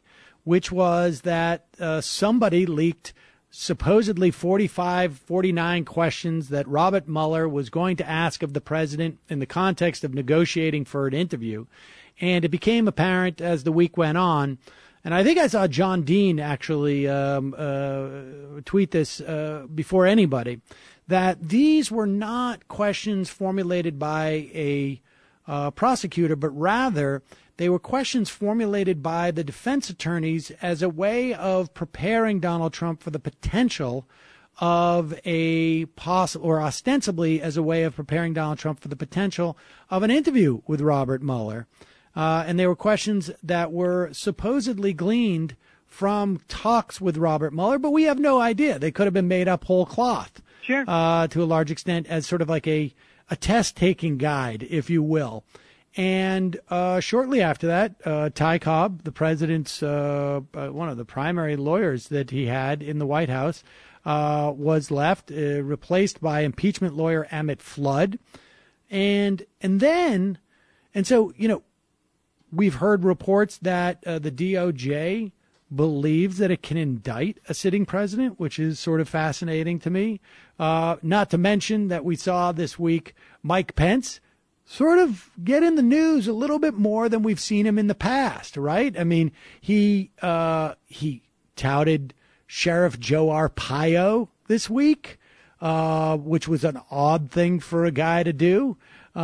which was that somebody leaked supposedly 45, 49 questions that Robert Mueller was going to ask of the president in the context of negotiating for an interview. And it became apparent as the week went on, and I think I saw John Dean actually tweet this before anybody, that these were not questions formulated by a prosecutor, but rather they were questions formulated by the defense attorneys as a way of preparing Donald Trump for the potential of a possible, or ostensibly as a way of preparing Donald Trump for the potential of an interview with Robert Mueller. And they were questions that were supposedly gleaned from talks with Robert Mueller, but we have no idea. They could have been made up whole cloth. Sure. To a large extent as sort of like a test-taking guide, if you will. And shortly after that, Ty Cobb, the president's one of the primary lawyers that he had in the White House, was left, replaced by impeachment lawyer Emmett Flood. And so, we've heard reports that the DOJ believes that it can indict a sitting president, which is sort of fascinating to me. Not to mention that we saw this week Mike Pence sort of get in the news a little bit more than we've seen him in the past, right? I mean, he touted Sheriff Joe Arpaio this week, which was an odd thing for a guy to do.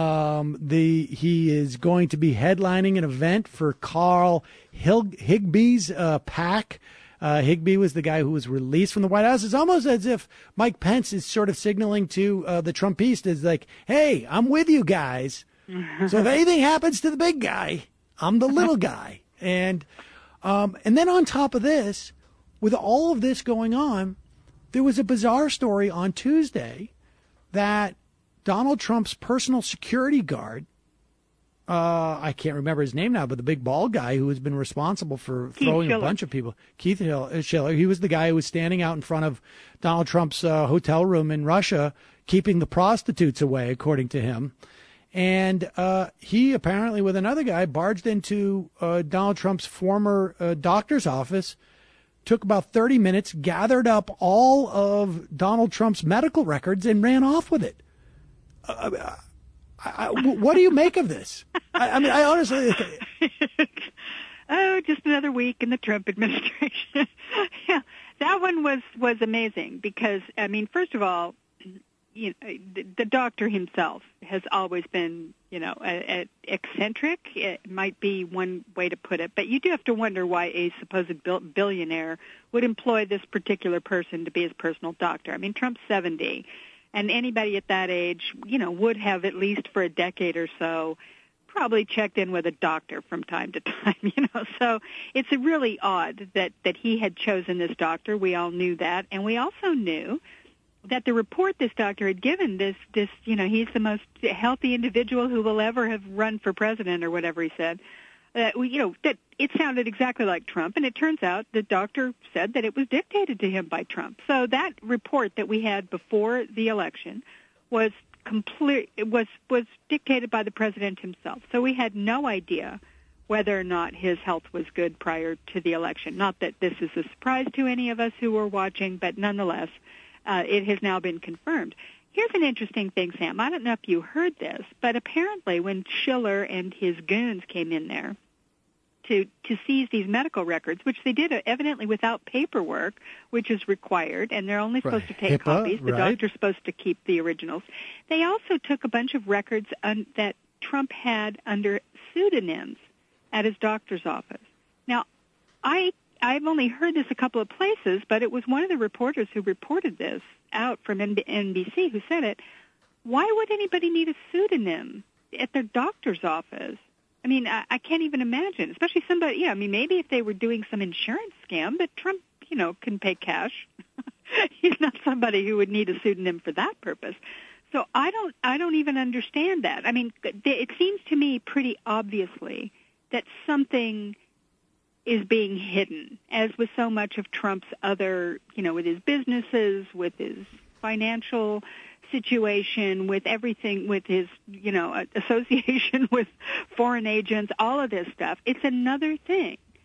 He is going to be headlining an event for Carl Higbee's PAC. Higbee was the guy who was released from the White House. It's almost as if Mike Pence is sort of signaling to the Trumpistas, like, hey, I'm with you guys. So if anything happens to the big guy, I'm the little guy. And then on top of this, with all of this going on, there was a bizarre story on Tuesday that Donald Trump's personal security guard, I can't remember his name now, but the big bald guy who has been responsible for throwing a bunch of people, Keith Schiller, he was the guy who was standing out in front of Donald Trump's hotel room in Russia, keeping the prostitutes away, according to him. And he apparently, with another guy, barged into Donald Trump's former doctor's office, took about 30 minutes, gathered up all of Donald Trump's medical records, and ran off with it. What do you make of this? I honestly... Oh, just another week in the Trump administration. Yeah, that one was amazing because, I mean, first of all, the doctor himself has always been, eccentric. It might be one way to put it, but you do have to wonder why a supposed billionaire would employ this particular person to be his personal doctor. I mean, Trump's 70. And anybody at that age, would have at least for a decade or so probably checked in with a doctor from time to time, So it's really odd that he had chosen this doctor. We all knew that. And we also knew that the report this doctor had given, this he's the most healthy individual who will ever have run for president or whatever he said, that it sounded exactly like Trump, and it turns out the doctor said that it was dictated to him by Trump. So that report that we had before the election was dictated by the president himself. So we had no idea whether or not his health was good prior to the election. Not that this is a surprise to any of us who were watching, but nonetheless, it has now been confirmed. Here's an interesting thing, Sam. I don't know if you heard this, but apparently when Schiller and his goons came in there to seize these medical records, which they did evidently without paperwork, which is required, and they're only supposed to take HIPAA, copies. The right. doctor's supposed to keep the originals. They also took a bunch of records that Trump had under pseudonyms at his doctor's office. Now, I've only heard this a couple of places, but it was one of the reporters who reported this out from NBC who said it. Why would anybody need a pseudonym at their doctor's office? I mean, I can't even imagine, especially somebody, maybe if they were doing some insurance scam, but Trump, can pay cash. He's not somebody who would need a pseudonym for that purpose. So I don't even understand that. I mean, it seems to me pretty obviously that something is being hidden, as with so much of Trump's other, with his businesses, with his financial situation, with everything, with his, association with foreign agents, all of this stuff. It's another thing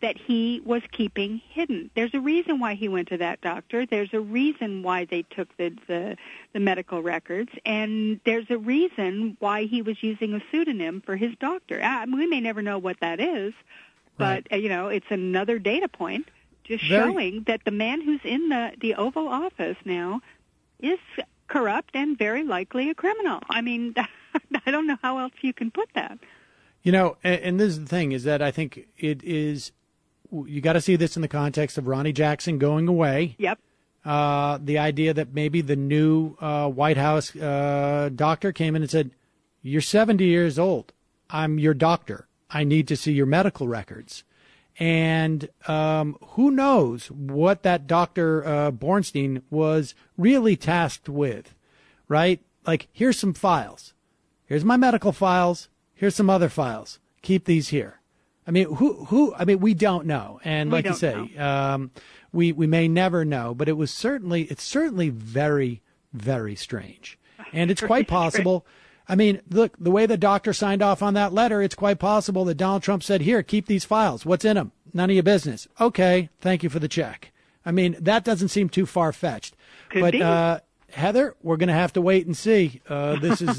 that he was keeping hidden. There's a reason why he went to that doctor. There's a reason why they took the medical records, and there's a reason why he was using a pseudonym for his doctor. We may never know what that is, but it's another data point just showing that the man who's in the Oval Office now is corrupt and very likely a criminal. I mean, I don't know how else you can put that. And this is the thing, is that I think it is, you got to see this in the context of Ronnie Jackson going away. Yep. The idea that maybe the new White House doctor came in and said, you're 70 years old. I'm your doctor. I need to see your medical records. And who knows what that Dr. Bornstein was really tasked with, right? Like, here's some files. Here's my medical files. Here's some other files. Keep these here. I mean, we don't know. And like you say, we may never know, but it's certainly very, very strange. And it's quite possible. I mean, look, the way the doctor signed off on that letter, it's quite possible that Donald Trump said, here, keep these files. What's in them? None of your business. Okay. Thank you for the check. I mean, that doesn't seem too far-fetched. Could be. Heather, we're going to have to wait and see. This is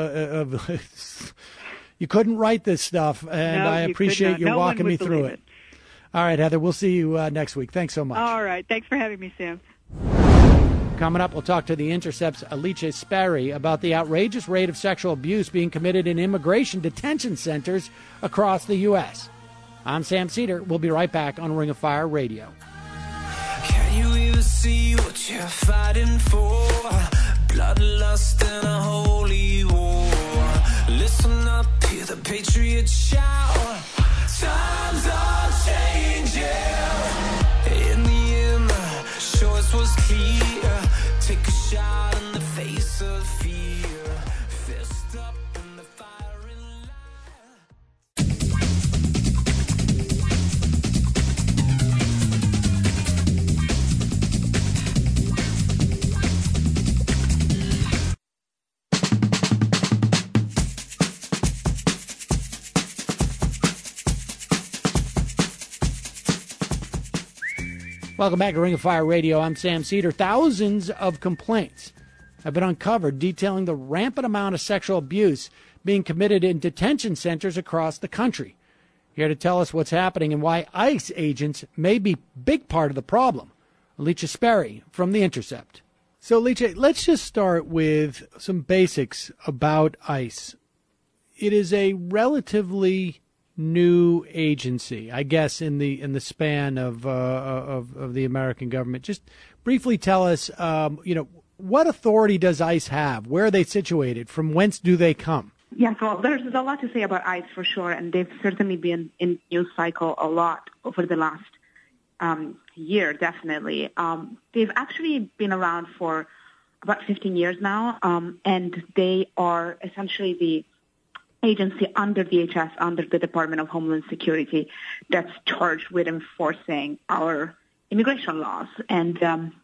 you couldn't write this stuff, and I appreciate you walking me through it. All right, Heather, we'll see you next week. Thanks so much. All right. Thanks for having me, Sam. Coming up, we'll talk to The Intercept's Alicia Sperry about the outrageous rate of sexual abuse being committed in immigration detention centers across the U.S. I'm Sam Cedar. We'll be right back on Ring of Fire Radio. Can you even see what you're fighting for? Bloodlust and a holy war. Listen up, hear the patriot shout. Times are changing. In the end, the choice was clear. Take a shot in the face of fear. Fist up in the firing line. Welcome back to Ring of Fire Radio. I'm Sam Cedar. Thousands of complaints have been uncovered detailing the rampant amount of sexual abuse being committed in detention centers across the country. Here to tell us what's happening and why ICE agents may be a big part of the problem, Alicia Sperry from The Intercept. So, Alicia, let's just start with some basics about ICE. It is a relatively new agency, I guess, in the span of the American government. Just briefly tell us, what authority does ICE have? Where are they situated? From whence do they come? Yes, well, there's a lot to say about ICE for sure, and they've certainly been in news cycle a lot over the last year, definitely. They've actually been around for about 15 years now, and they are essentially the agency under DHS, under the Department of Homeland Security, that's charged with enforcing our immigration laws. And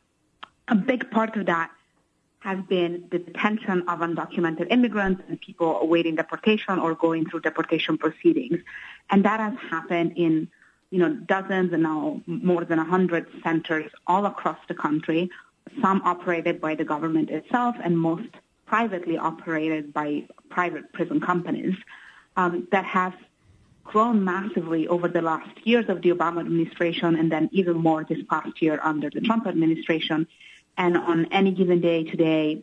a big part of that has been the detention of undocumented immigrants and people awaiting deportation or going through deportation proceedings. And that has happened in, dozens and now more than 100 centers all across the country, some operated by the government itself and most privately operated by private prison companies that have grown massively over the last years of the Obama administration and then even more this past year under the Trump administration. And on any given day today,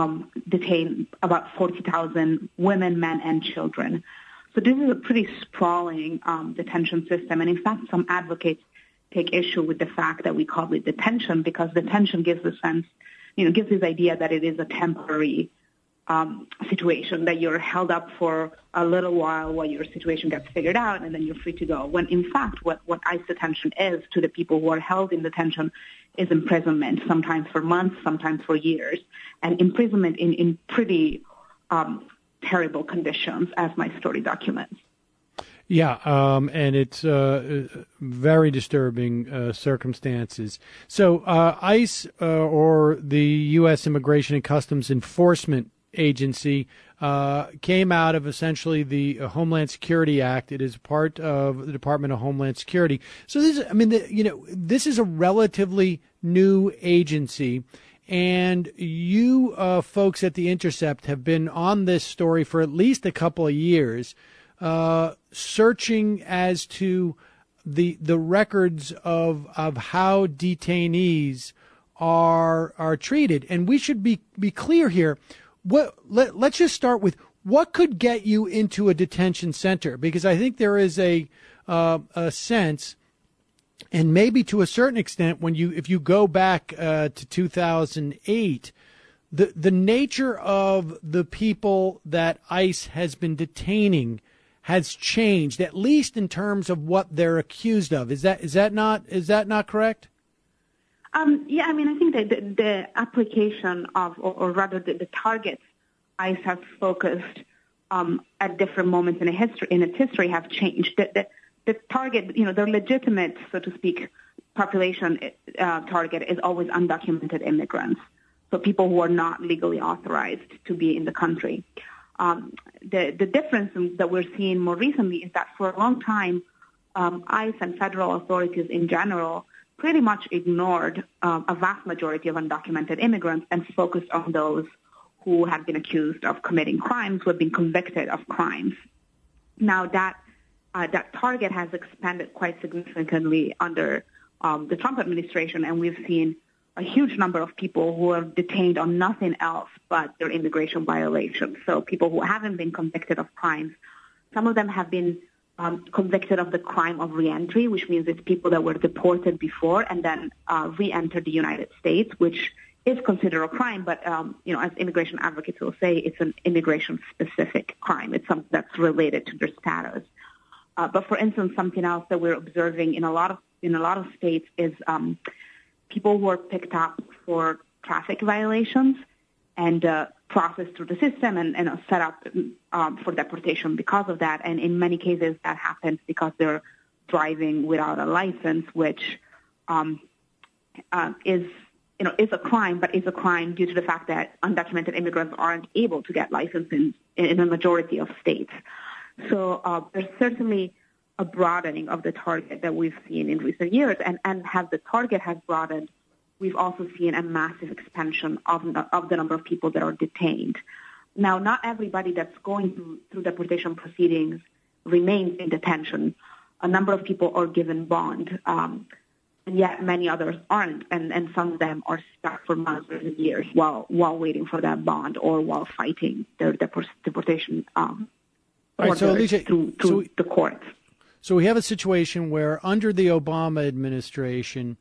detain about 40,000 women, men, and children. So this is a pretty sprawling detention system. And in fact, some advocates take issue with the fact that we call it detention because detention gives the sense, gives this idea that it is a temporary situation, that you're held up for a little while your situation gets figured out and then you're free to go. When in fact, what ICE detention is to the people who are held in detention is imprisonment, sometimes for months, sometimes for years, and imprisonment in pretty terrible conditions, as my story documents. Yeah, and it's very disturbing circumstances. So ICE, or the U.S. Immigration and Customs Enforcement agency came out of essentially the Homeland Security Act. It is part of the Department of Homeland Security. So this is a relatively new agency, and you folks at The Intercept have been on this story for at least a couple of years, searching as to the records of how detainees are treated. And we should be clear here. Let's just start with what could get you into a detention center, because I think there is a sense, and maybe to a certain extent, if you go back to 2008, the nature of the people that ICE has been detaining has changed, at least in terms of what they're accused of. Is that not correct? Yeah, I mean, I think that the application of, or rather the targets ICE has focused at different moments in its history have changed. The target, their legitimate, so to speak, population target is always undocumented immigrants, so people who are not legally authorized to be in the country. The difference that we're seeing more recently is that for a long time, ICE and federal authorities in general pretty much ignored a vast majority of undocumented immigrants and focused on those who have been accused of committing crimes, who have been convicted of crimes. Now that target has expanded quite significantly under the Trump administration, and we've seen a huge number of people who are detained on nothing else but their immigration violations. So people who haven't been convicted of crimes. Some of them have been convicted of the crime of reentry, which means it's people that were deported before and then re-entered the United States, which is considered a crime. But, as immigration advocates will say, it's an immigration-specific crime. It's something that's related to their status. But for instance, something else that we're observing in a lot of states is people who are picked up for traffic violations and processed through the system and set up for deportation because of that. And in many cases, that happens because they're driving without a license, which is a crime, but is a crime due to the fact that undocumented immigrants aren't able to get licenses in a majority of states. So there's certainly a broadening of the target that we've seen in recent years, and as the target has broadened, we've also seen a massive expansion of the number of people that are detained. Now, not everybody that's going through deportation proceedings remains in detention. A number of people are given bond, and yet many others aren't, and some of them are stuck for months or years while waiting for that bond or while fighting their deportation orders through the courts. So we have a situation where under the Obama administration,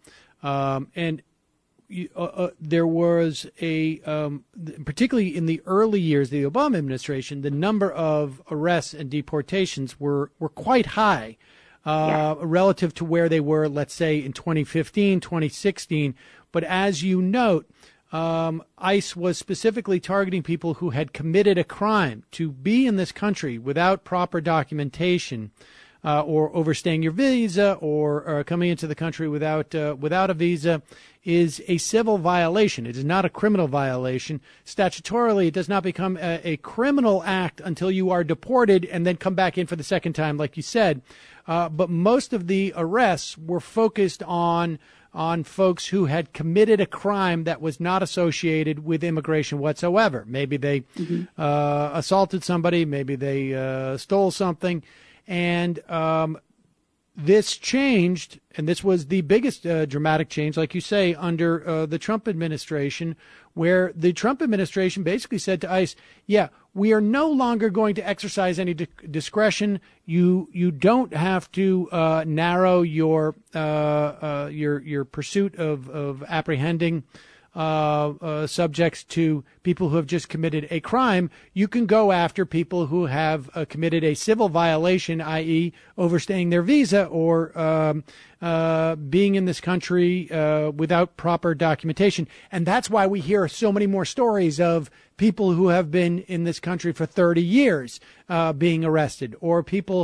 there was particularly in the early years of the Obama administration, the number of arrests and deportations were quite high relative to where they were, let's say, in 2015, 2016. But as you note, ICE was specifically targeting people who had committed a crime. To be in this country without proper documentation, or overstaying your visa, or coming into the country without a visa, is a civil violation. It is not a criminal violation. Statutorily, it does not become a criminal act until you are deported and then come back in for the second time, like you said. But most of the arrests were focused on folks who had committed a crime that was not associated with immigration whatsoever. Maybe they assaulted somebody, maybe they stole something. And this changed, and this was the biggest dramatic change, like you say, under the Trump administration, where the Trump administration basically said to ICE, yeah, we are no longer going to exercise any discretion. You don't have to narrow your pursuit of apprehending subjects to people who have just committed a crime. You can go after people who have committed a civil violation, i.e. overstaying their visa or being in this country without proper documentation. And that's why we hear so many more stories of people who have been in this country for 30 years being arrested, or people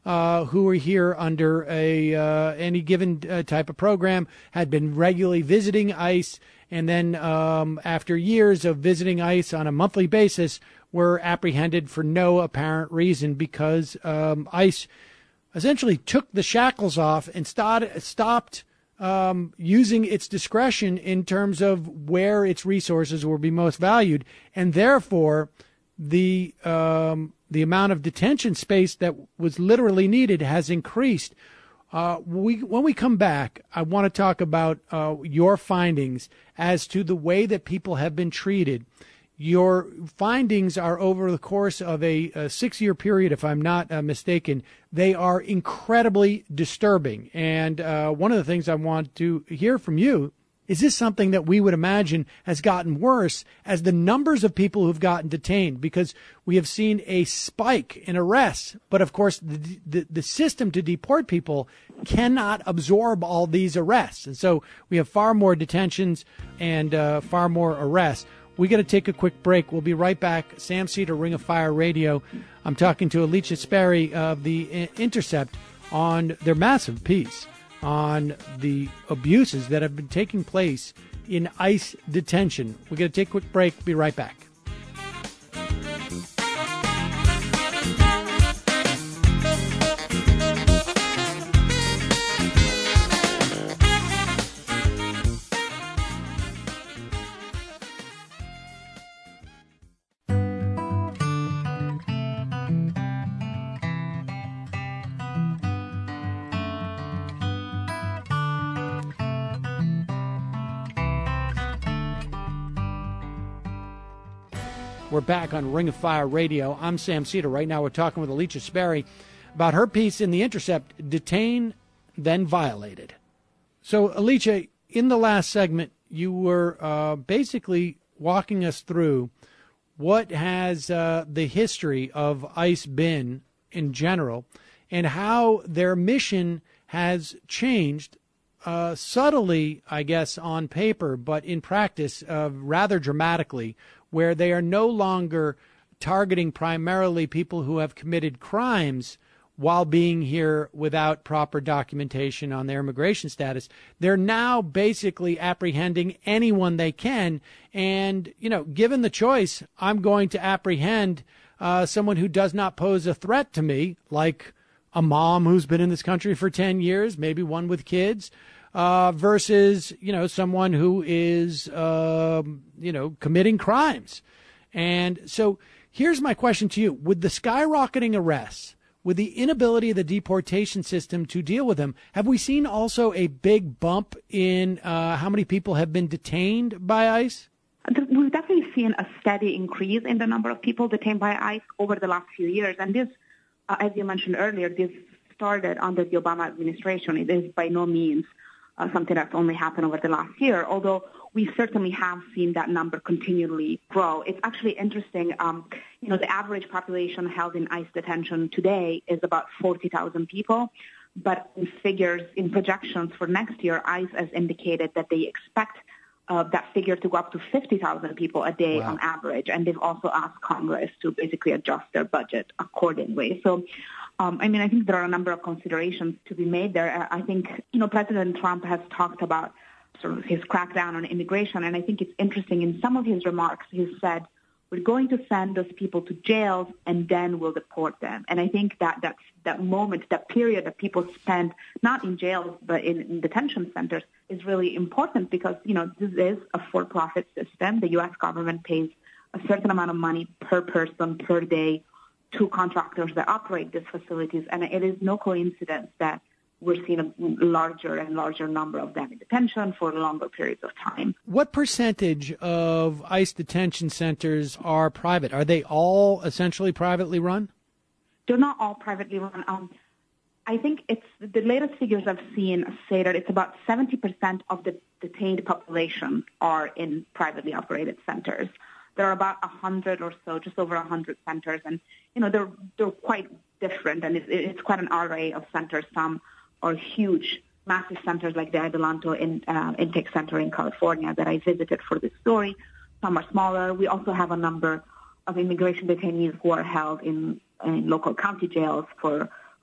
who were here under any given type of program, had been regularly visiting ICE, and then after years of visiting ICE on a monthly basis, were apprehended for no apparent reason because ICE essentially took the shackles off and stopped using its discretion in terms of where its resources will be most valued, and therefore the amount of detention space that was literally needed has increased. When we come back, I want to talk about your findings as to the way that people have been treated. Your findings are over the course of a 6-year period, if I'm not mistaken. They are incredibly disturbing. And one of the things I want to hear from you, is this something that we would imagine has gotten worse as the numbers of people who've gotten detained? Because we have seen a spike in arrests. But, of course, the system to deport people cannot absorb all these arrests. And so we have far more detentions and far more arrests. We got to take a quick break. We'll be right back. Sam Seder, Ring of Fire Radio. I'm talking to Alicia Sperry of The Intercept on their massive piece on the abuses that have been taking place in ICE detention. We're going to take a quick break. Be right back. We're back on Ring of Fire Radio. I'm Sam Seder. Right now we're talking with Alicia Sperry about her piece in The Intercept, Detain, Then Violated. So, Alicia, in the last segment, you were basically walking us through what has the history of ICE been in general and how their mission has changed subtly, I guess, on paper, but in practice rather dramatically, where they are no longer targeting primarily people who have committed crimes while being here without proper documentation on their immigration status. They're now basically apprehending anyone they can. And, you know, given the choice, I'm going to apprehend someone who does not pose a threat to me, like a mom who's been in this country for 10 years, maybe one with kids, versus, you know, someone who is, committing crimes. And so here's my question to you. With the skyrocketing arrests, with the inability of the deportation system to deal with them, have we seen also a big bump in how many people have been detained by ICE? We've definitely seen a steady increase in the number of people detained by ICE over the last few years. And this, as you mentioned earlier, this started under the Obama administration. It is by no means something that's only happened over the last year, although we certainly have seen that number continually grow. It's actually interesting. The average population held in ICE detention today is about 40,000 people. But in figures, in projections for next year, ICE has indicated that they expect that figure to go up to 50,000 people a day on average. And they've also asked Congress to basically adjust their budget accordingly. So, I think there are a number of considerations to be made there. I think, President Trump has talked about sort of his crackdown on immigration. And I think it's interesting. In some of his remarks, he said, we're going to send those people to jails and then we'll deport them. And I think that moment, that period that people spend not in jails but in detention centers is really important because, this is a for-profit system. The U.S. government pays a certain amount of money per person per day to contractors that operate these facilities. And it is no coincidence that we're seeing a larger and larger number of them in detention for longer periods of time. What percentage of ICE detention centers are private? Are they all essentially privately run? They're not all privately run. I think it's the latest figures I've seen say that it's about 70% of the detained population are in privately operated centers. There are about 100 or so, just over 100 centers, and they're quite different, and it's quite an array of centers. Some are huge, massive centers like the Adelanto Intake Center in California that I visited for this story. Some are smaller. We also have a number of immigration detainees who are held in local county jails for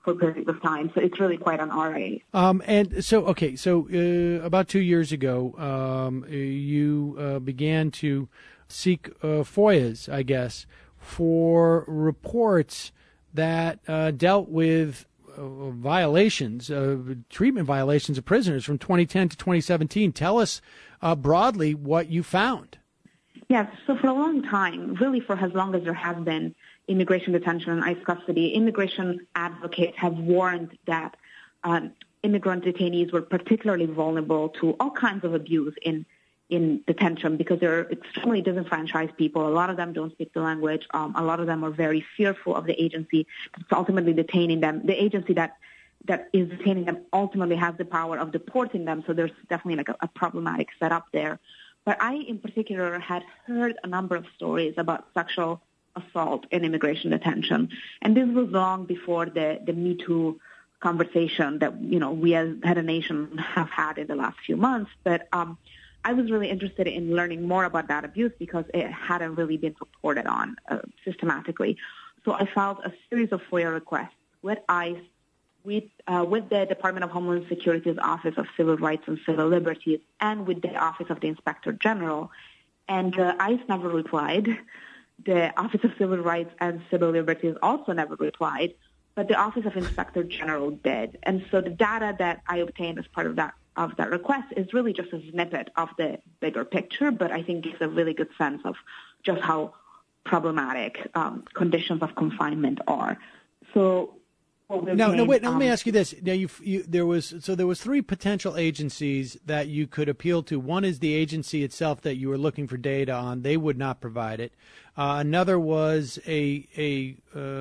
for periods of time. So it's really quite an RA. And so, okay, so about 2 years ago, you began to seek FOIAs, I guess, for reports that dealt with violations, treatment violations of prisoners from 2010 to 2017. Tell us broadly what you found. Yes, so for a long time, really for as long as there has been immigration detention and ICE custody, immigration advocates have warned that immigrant detainees were particularly vulnerable to all kinds of abuse in detention because they're extremely disenfranchised people. A lot of them don't speak the language. A lot of them are very fearful of the agency that's ultimately detaining them. The agency that is detaining them ultimately has the power of deporting them, so there's definitely like a problematic setup there. But I, in particular, had heard a number of stories about sexual assault in immigration detention, and this was long before the Me Too conversation that we as a nation have had in the last few months. But I was really interested in learning more about that abuse because it hadn't really been reported on systematically. So I filed a series of FOIA requests with ICE, with the Department of Homeland Security's Office of Civil Rights and Civil Liberties, and with the Office of the Inspector General. And ICE never replied. The Office of Civil Rights and Civil Liberties also never replied, but the Office of Inspector General did. And so the data that I obtained as part of that request is really just a snippet of the bigger picture, but I think gives a really good sense of just how problematic conditions of confinement are. So No, wait. Let me ask you this. Now, there was three potential agencies that you could appeal to. One is the agency itself that you were looking for data on; they would not provide it. Another was an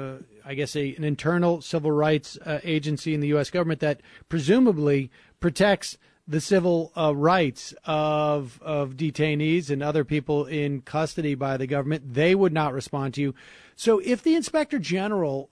internal civil rights agency in the U.S. government that presumably protects the civil rights of detainees and other people in custody by the government. They would not respond to you. So, if the Inspector General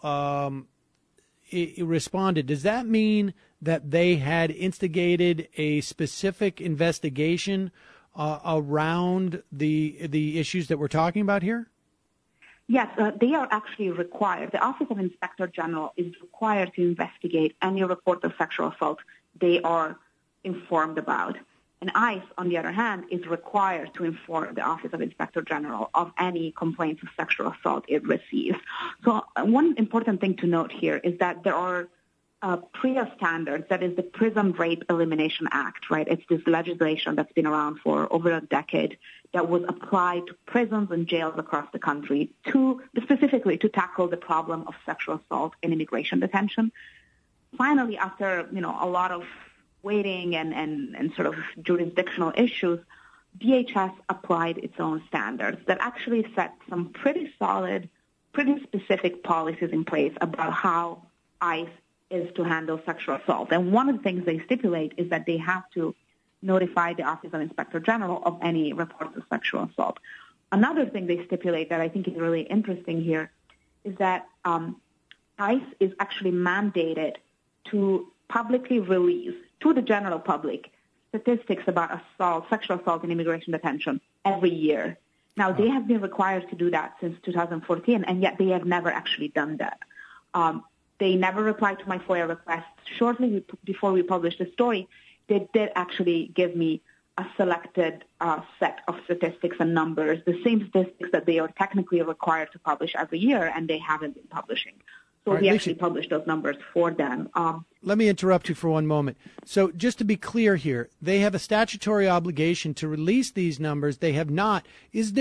responded, does that mean that they had instigated a specific investigation around the issues that we're talking about here? Yes, they are actually required. The Office of Inspector General is required to investigate any report of sexual assault they are informed about. And ICE, on the other hand, is required to inform the Office of Inspector General of any complaints of sexual assault it receives. So one important thing to note here is that there are PREA standards, that is the Prison Rape Elimination Act, right? It's this legislation that's been around for over a decade that was applied to prisons and jails across the country specifically to tackle the problem of sexual assault in immigration detention. Finally, after a lot of waiting and sort of jurisdictional issues, DHS applied its own standards that actually set some pretty solid, pretty specific policies in place about how ICE is to handle sexual assault. And one of the things they stipulate is that they have to notify the Office of Inspector General of any reports of sexual assault. Another thing they stipulate that I think is really interesting here is that ICE is actually mandated to publicly release to the general public statistics about sexual assault in immigration detention every year. Now, they have been required to do that since 2014, and yet they have never actually done that. They never replied to my FOIA request. Shortly before we published the story, they did actually give me a selected set of statistics and numbers, the same statistics that they are technically required to publish every year, and they haven't been publishing. So we actually published those numbers for them. Let me interrupt you for one moment. So just to be clear here, they have a statutory obligation to release these numbers. They have not. Are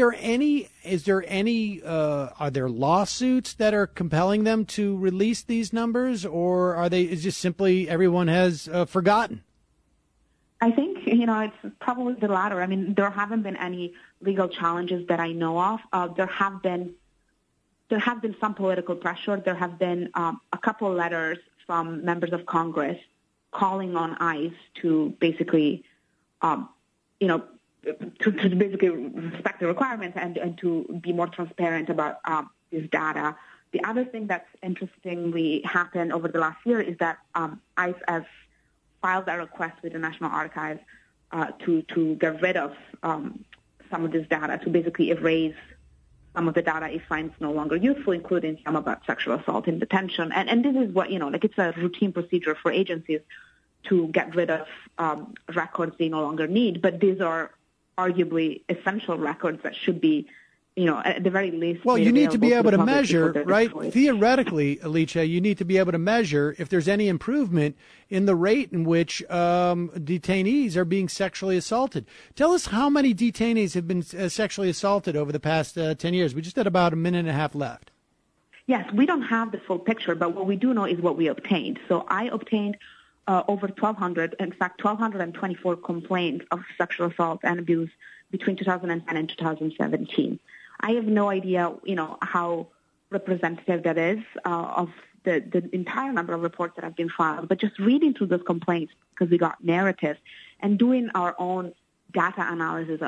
there lawsuits that are compelling them to release these numbers, or is just simply everyone has forgotten? I think, it's probably the latter. I mean, there haven't been any legal challenges that I know of. There have been some political pressure. There have been a couple letters from members of Congress calling on ICE to basically, to basically respect the requirements and to be more transparent about this data. The other thing that's interestingly happened over the last year is that ICE has filed a request with the National Archives to get rid of some of this data, to basically erase some of the data it finds no longer useful, including some about sexual assault in detention. And this is what, it's a routine procedure for agencies to get rid of records they no longer need. But these are arguably essential records that should be, at the very least. Well, you need to be able to measure, right? Deployed. Theoretically, Alicia, you need to be able to measure if there's any improvement in the rate in which detainees are being sexually assaulted. Tell us how many detainees have been sexually assaulted over the past 10 years. We just had about a minute and a half left. Yes, we don't have the full picture, but what we do know is what we obtained. So I obtained over 1,200, in fact, 1,224 complaints of sexual assault and abuse between 2010 and 2017. I have no idea, how representative that is of the entire number of reports that have been filed. But just reading through those complaints, because we got narratives, and doing our own data analysis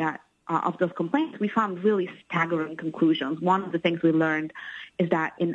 of those complaints, we found really staggering conclusions. One of the things we learned is that in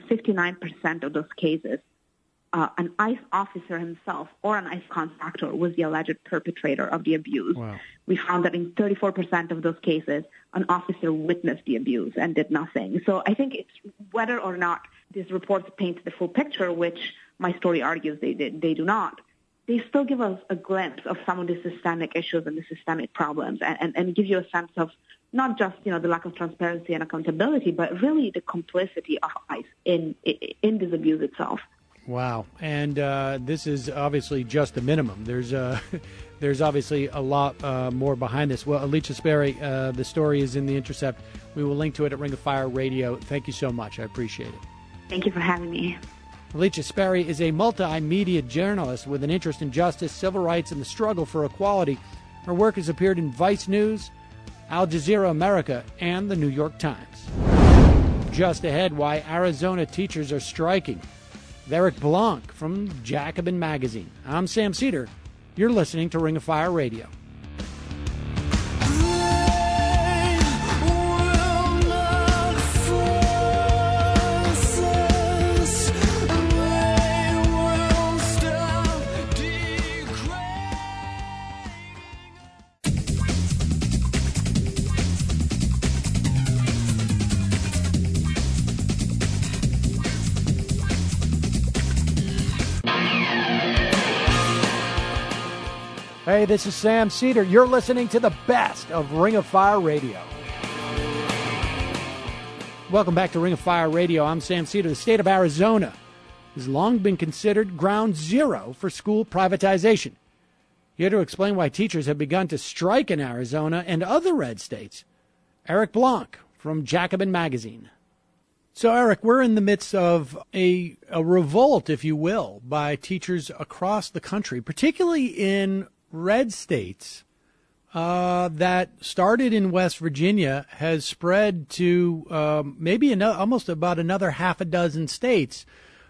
59% of those cases, an ICE officer himself or an ICE contractor was the alleged perpetrator of the abuse. Wow. We found that in 34% of those cases, an officer witnessed the abuse and did nothing. So I think it's whether or not these reports paint the full picture, which my story argues they do not, they still give us a glimpse of some of the systemic issues and the systemic problems and give you a sense of not just, the lack of transparency and accountability, but really the complicity of ICE in this abuse itself. Wow. And this is obviously just the minimum. There's obviously a lot more behind this. Well, Alicia Sperry, the story is in The Intercept. We will link to it at Ring of Fire Radio. Thank you so much. I appreciate it. Thank you for having me. Alicia Sperry is a multimedia journalist with an interest in justice, civil rights, and the struggle for equality. Her work has appeared in Vice News, Al Jazeera America, and the New York Times. Just ahead, why Arizona teachers are striking. Eric Blanc from Jacobin Magazine. I'm Sam Cedar. You're listening to Ring of Fire Radio. Hey, this is Sam Cedar. You're listening to the best of Ring of Fire Radio. Welcome back to Ring of Fire Radio. I'm Sam Cedar. The state of Arizona has long been considered ground zero for school privatization. Here to explain why teachers have begun to strike in Arizona and other red states, Eric Blanc from Jacobin Magazine. So, Eric, we're in the midst of a revolt, if you will, by teachers across the country, particularly in red states that started in West Virginia, has spread to maybe almost about another half a dozen states.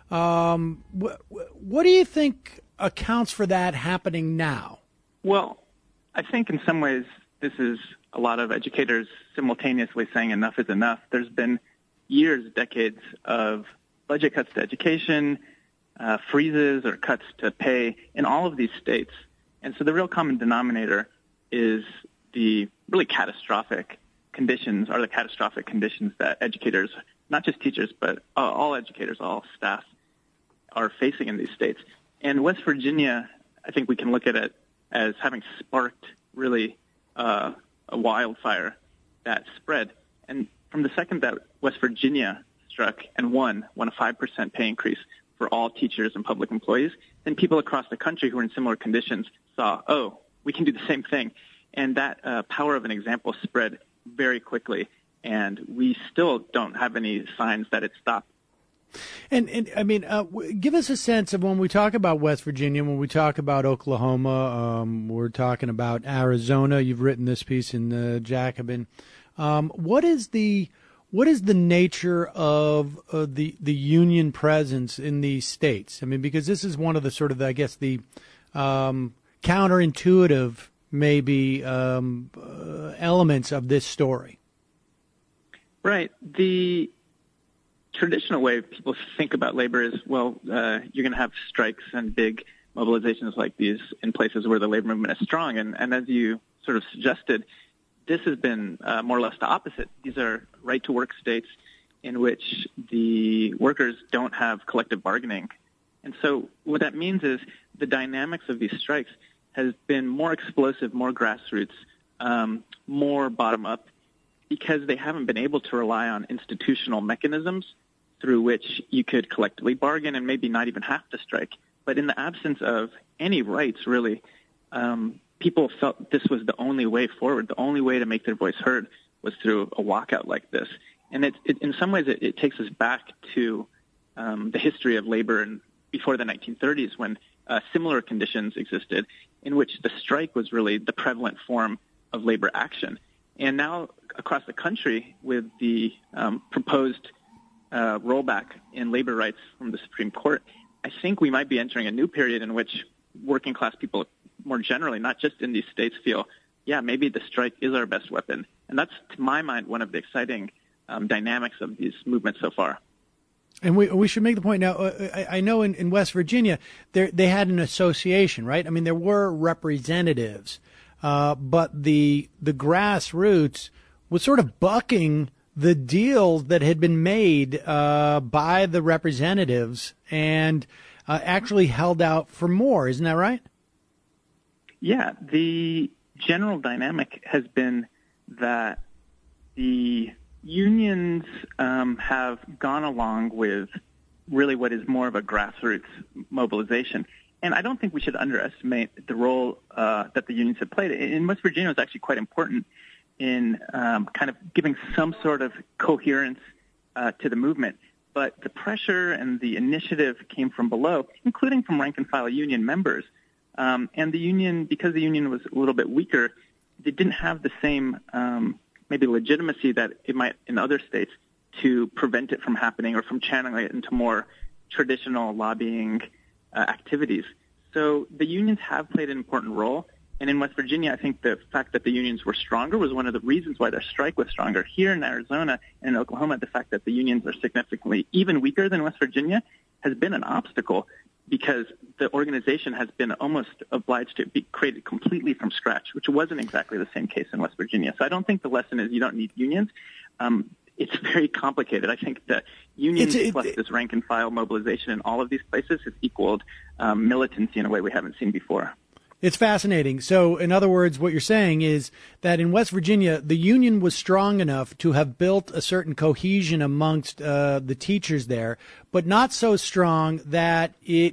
What do you think accounts for that happening now? Well, I think in some ways this is a lot of educators simultaneously saying enough is enough. There's been years, decades of budget cuts to education, freezes or cuts to pay in all of these states. And so the real common denominator is the really catastrophic conditions that educators, not just teachers, but all educators, all staff, are facing in these states. And West Virginia, I think we can look at it as having sparked really a wildfire that spread. And from the second that West Virginia struck and won a 5% pay increase for all teachers and public employees, then people across the country who are in similar conditions saw, oh, we can do the same thing. And that power of an example spread very quickly, and we still don't have any signs that it stopped. And I mean, give us a sense of when we talk about West Virginia, when we talk about Oklahoma, we're talking about Arizona. You've written this piece in Jacobin. What is the nature of the union presence in these states? I mean, because this is one of the sort of, I guess, the counterintuitive maybe elements of this story. Right. The traditional way people think about labor is, well, you're going to have strikes and big mobilizations like these in places where the labor movement is strong. And as you sort of suggested, this has been more or less the opposite. These are right-to-work states in which the workers don't have collective bargaining. And so what that means is the dynamics of these strikes has been more explosive, more grassroots, more bottom-up, because they haven't been able to rely on institutional mechanisms through which you could collectively bargain and maybe not even have to strike. But in the absence of any rights, really, people felt this was the only way forward. The only way to make their voice heard was through a walkout like this. And in some ways, it takes us back to the history of labor and before the 1930s, when similar conditions existed, in which the strike was really the prevalent form of labor action. And now across the country, with the proposed rollback in labor rights from the Supreme Court, I think we might be entering a new period in which working class people more generally, not just in these states, feel, yeah, maybe the strike is our best weapon. And that's, to my mind, one of the exciting dynamics of these movements so far. And we should make the point now. I know in West Virginia, they had an association, right? I mean, there were representatives, but the grassroots was sort of bucking the deals that had been made by the representatives and actually held out for more. Isn't that right? Yeah, the general dynamic has been that the unions have gone along with really what is more of a grassroots mobilization. And I don't think we should underestimate the role that the unions have played. In West Virginia, it was actually quite important in kind of giving some sort of coherence to the movement. But the pressure and the initiative came from below, including from rank-and-file union members. And the union, because the union was a little bit weaker, they didn't have the same maybe legitimacy that it might in other states to prevent it from happening or from channeling it into more traditional lobbying activities. So the unions have played an important role. And in West Virginia, I think the fact that the unions were stronger was one of the reasons why their strike was stronger. Here in Arizona and in Oklahoma, the fact that the unions are significantly even weaker than West Virginia has been an obstacle, because the organization has been almost obliged to be created completely from scratch, which wasn't exactly the same case in West Virginia. So I don't think the lesson is you don't need unions. It's very complicated. I think that unions plus this rank-and-file mobilization in all of these places has equaled militancy in a way we haven't seen before. It's fascinating. So, in other words, what you're saying is that in West Virginia, the union was strong enough to have built a certain cohesion amongst the teachers there, but not so strong that it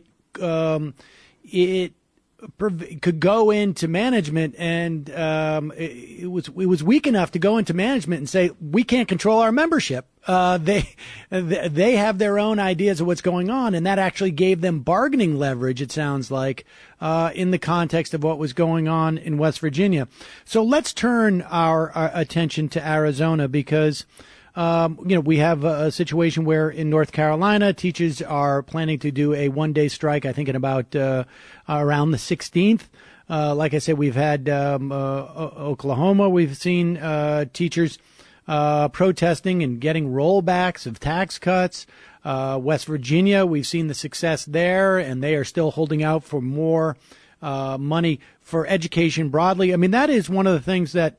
could go into management, and it was weak enough to go into management and say, we can't control our membership. They have their own ideas of what's going on, and that actually gave them bargaining leverage, it sounds like, in the context of what was going on in West Virginia. So let's turn our attention to Arizona, because we have a situation where in North Carolina, teachers are planning to do a one-day strike, I think in about around the 16th. Like I said, we've had Oklahoma. We've seen teachers protesting and getting rollbacks of tax cuts. West Virginia, we've seen the success there, and they are still holding out for more money for education broadly. I mean, that is one of the things that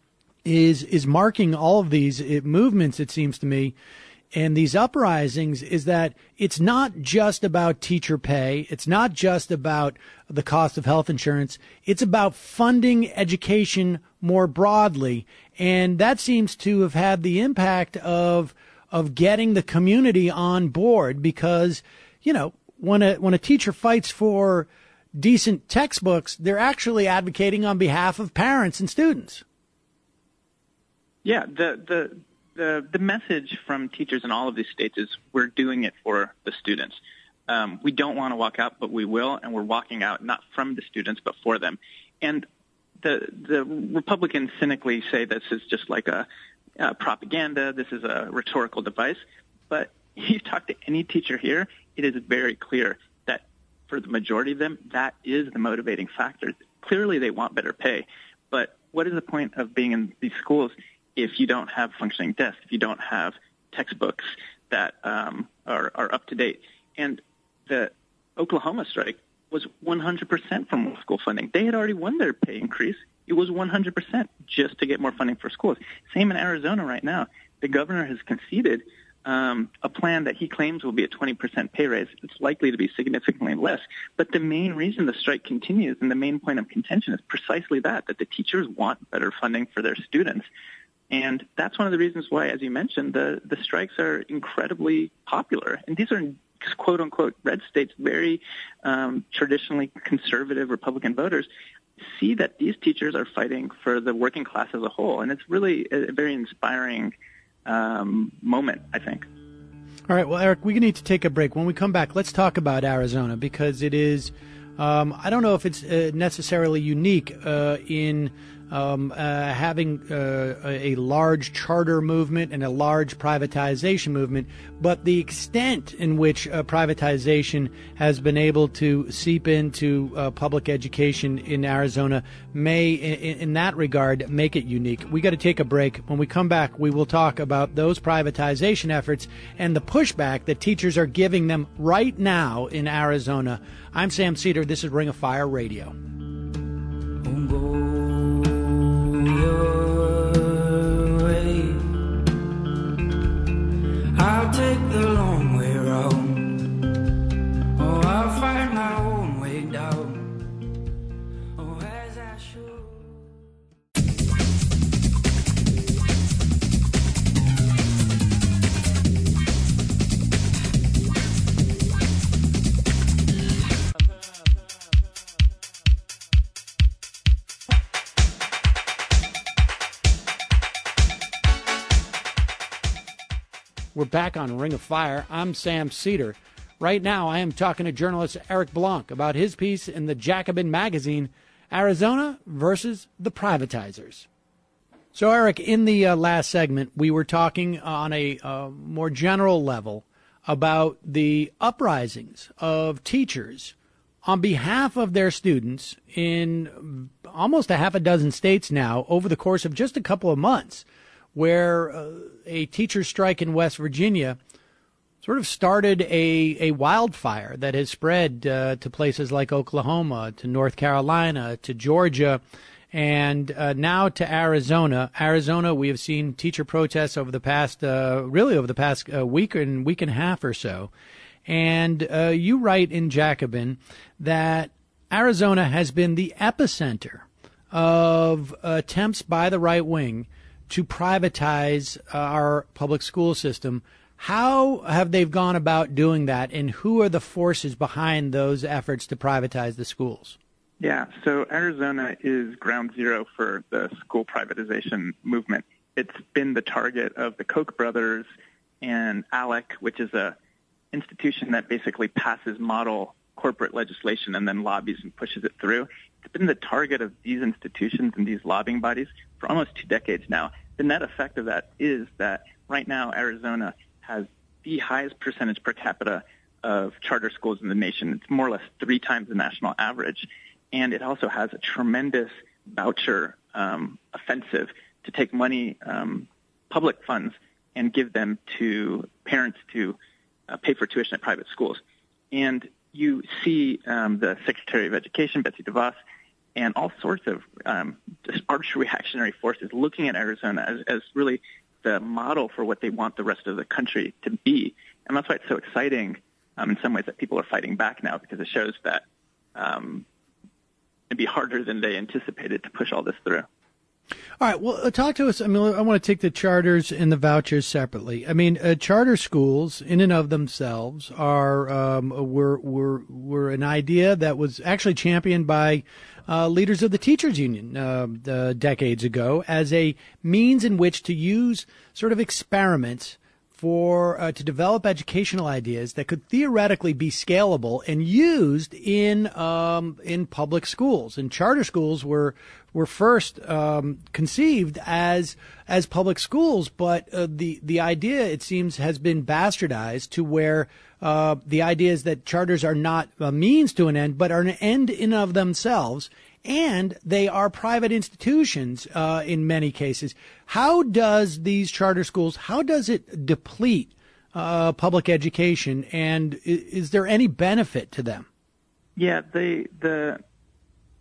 is marking all of these movements, it seems to me, and these uprisings, is that it's not just about teacher pay. It's not just about the cost of health insurance. It's about funding education more broadly. And that seems to have had the impact of getting the community on board, because, when a teacher fights for decent textbooks, they're actually advocating on behalf of parents and students. Yeah, the message from teachers in all of these states is we're doing it for the students. We don't want to walk out, but we will, and we're walking out not from the students but for them. And the Republicans cynically say this is just like a propaganda, this is a rhetorical device. But you talk to any teacher here, it is very clear that for the majority of them, that is the motivating factor. Clearly they want better pay, but what is the point of being in these schools if you don't have functioning desks, if you don't have textbooks that are up to date? And the Oklahoma strike was 100% from school funding. They had already won their pay increase. it was 100% just to get more funding for schools. Same in Arizona right now. The governor has conceded a plan that he claims will be a 20% pay raise. It's likely to be significantly less. But the main reason the strike continues and the main point of contention is precisely that the teachers want better funding for their students. And that's one of the reasons why, as you mentioned, the strikes are incredibly popular. And these are, quote-unquote, red states, very traditionally conservative Republican voters see that these teachers are fighting for the working class as a whole. And it's really a very inspiring moment, I think. All right. Well, Eric, we need to take a break. When we come back, let's talk about Arizona, because it is, I don't know if it's necessarily unique in having a large charter movement and a large privatization movement, but the extent in which privatization has been able to seep into public education in Arizona may, in that regard, make it unique. We got to take a break. When we come back, we will talk about those privatization efforts and the pushback that teachers are giving them right now in Arizona. I'm Sam Cedar. This is Ring of Fire Radio. I'll take the long way round. Oh, I'll find my own way down. Oh, as I should. We're back on Ring of Fire. I'm Sam Cedar. Right now, I am talking to journalist Eric Blanc about his piece in the Jacobin magazine, Arizona versus the Privatizers. So, Eric, in the last segment, we were talking on a more general level about the uprisings of teachers on behalf of their students in almost a half a dozen states now over the course of just a couple of months, where a teacher strike in West Virginia sort of started a wildfire that has spread to places like Oklahoma, to North Carolina, to Georgia, and now to Arizona. Arizona, we have seen teacher protests over the past, week and a half or so. And you write in Jacobin that Arizona has been the epicenter of attempts by the right wing to privatize our public school system. How have they gone about doing that, and who are the forces behind those efforts to privatize the schools? Yeah, so Arizona is ground zero for the school privatization movement. It's been the target of the Koch brothers and ALEC, which is a institution that basically passes model corporate legislation and then lobbies and pushes it through. It's been the target of these institutions and these lobbying bodies for almost 2 decades now. The net effect of that is that right now Arizona has the highest percentage per capita of charter schools in the nation. It's more or less 3 times the national average. And it also has a tremendous voucher offensive to take money, public funds, and give them to parents to pay for tuition at private schools. And you see the Secretary of Education, Betsy DeVos, and all sorts of just arbitrary reactionary forces looking at Arizona as really the model for what they want the rest of the country to be. And that's why it's so exciting in some ways that people are fighting back now, because it shows that it'd be harder than they anticipated to push all this through. All right. Well, talk to us. I mean, I want to take the charters and the vouchers separately. I mean, charter schools in and of themselves are were an idea that was actually championed by leaders of the teachers union decades ago as a means in which to use sort of experiments for to develop educational ideas that could theoretically be scalable and used in public schools. And charter schools were first conceived as public schools, but the idea, it seems, has been bastardized to where the idea is that charters are not a means to an end, but are an end in of themselves. And they are private institutions in many cases. How does these charter schools, how does it deplete public education, and is there any benefit to them? Yeah, the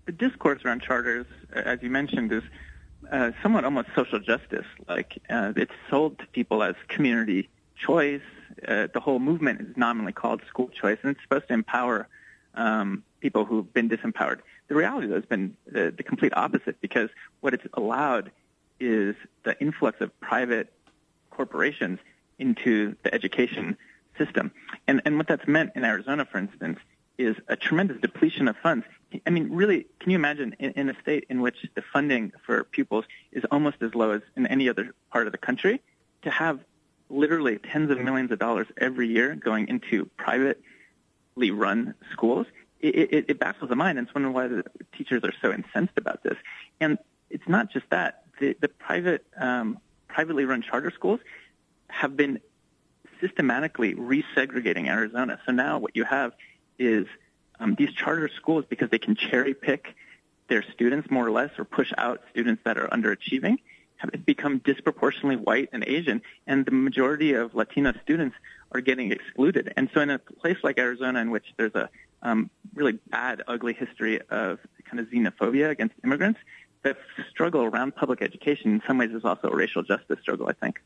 the discourse around charters, as you mentioned, is somewhat almost social justice. Like it's sold to people as community choice. The whole movement is nominally called school choice, and it's supposed to empower people who've been disempowered. The reality, though, has been the complete opposite, because what it's allowed is the influx of private corporations into the education system. And what that's meant in Arizona, for instance, is a tremendous depletion of funds. I mean, really, can you imagine in a state in which the funding for pupils is almost as low as in any other part of the country, to have literally tens of millions of dollars every year going into privately run schools? It baffles the mind, and it's one of why the teachers are so incensed about this. And it's not just that. The privately run charter schools have been systematically resegregating Arizona. So now what you have is these charter schools, because they can cherry pick their students more or less, or push out students that are underachieving, have become disproportionately white and Asian, and the majority of Latino students are getting excluded. And so in a place like Arizona, in which there's a really bad, ugly history of kind of xenophobia against immigrants, the struggle around public education in some ways is also a racial justice struggle, I think.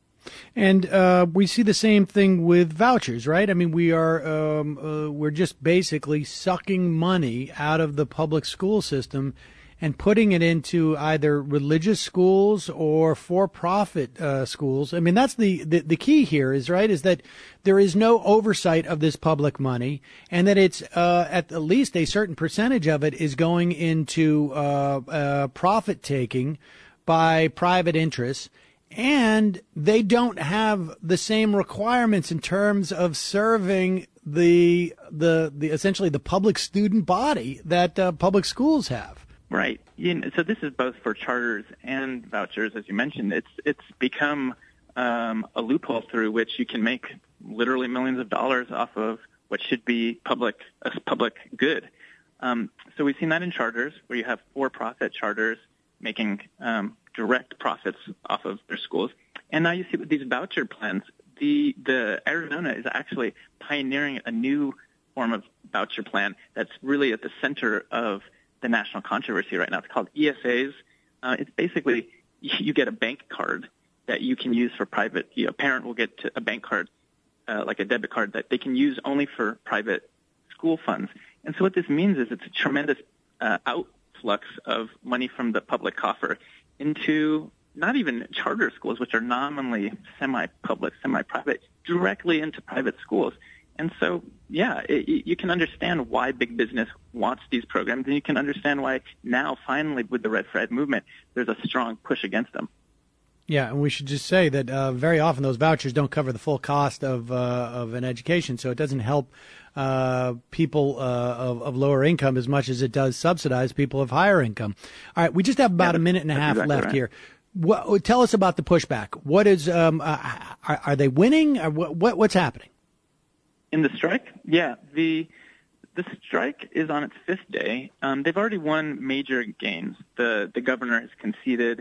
And we see the same thing with vouchers, right? I mean, we're just basically sucking money out of the public school system and putting it into either religious schools or for-profit schools. I mean, that's the key here is that there is no oversight of this public money, and that it's at least a certain percentage of it is going into profit taking by private interests. And they don't have the same requirements in terms of serving the essentially the public student body that public schools have. Right. So this is both for charters and vouchers, as you mentioned. It's become a loophole through which you can make literally millions of dollars off of what should be public good. So we've seen that in charters, where you have for-profit charters making direct profits off of their schools. And now you see with these voucher plans, the Arizona is actually pioneering a new form of voucher plan that's really at the center of the national controversy right now. It's called ESAs. It's basically you get a bank card that you can use for private. A parent will get a bank card, like a debit card, that they can use only for private school funds. And so what this means is it's a tremendous outflux of money from the public coffer into not even charter schools, which are nominally semi-public, semi-private, directly into private schools. And so, yeah, you can understand why big business wants these programs, and you can understand why now, finally, with the Red Flag movement, there's a strong push against them. Yeah, and we should just say that very often those vouchers don't cover the full cost of an education, so it doesn't help people of lower income as much as it does subsidize people of higher income. All right, we just have about a minute and a half exactly left right. here. Tell us about the pushback. What is are they winning? What's happening? In the strike? Yeah, the strike is on its fifth day. They've already won major gains. The governor has conceded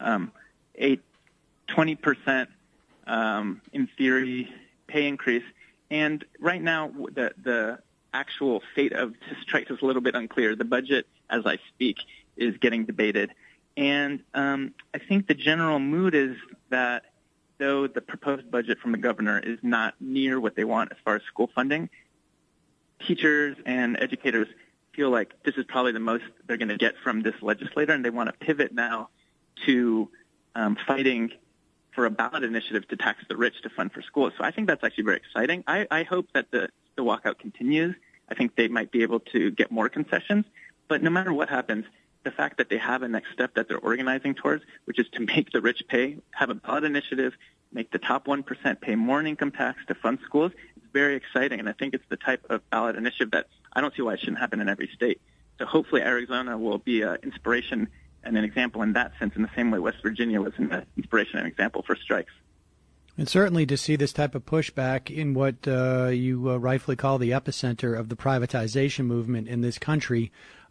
a 20%, in theory, pay increase. And right now, the actual fate of the strike is a little bit unclear. The budget, as I speak, is getting debated. And I think the general mood is that though the proposed budget from the governor is not near what they want as far as school funding, teachers and educators feel like this is probably the most they're going to get from this legislator, and they want to pivot now to fighting for a ballot initiative to tax the rich to fund for schools. So I think that's actually very exciting. I hope that the walkout continues. I think they might be able to get more concessions. But no matter what happens, the fact that they have a next step that they're organizing towards, which is to make the rich pay, have a ballot initiative, make the top 1% pay more in income tax to fund schools, it's very exciting. And I think it's the type of ballot initiative that I don't see why it shouldn't happen in every state. So hopefully Arizona will be an inspiration and an example in that sense, in the same way West Virginia was an inspiration and example for strikes. And certainly to see this type of pushback in what you rightfully call the epicenter of the privatization movement in this country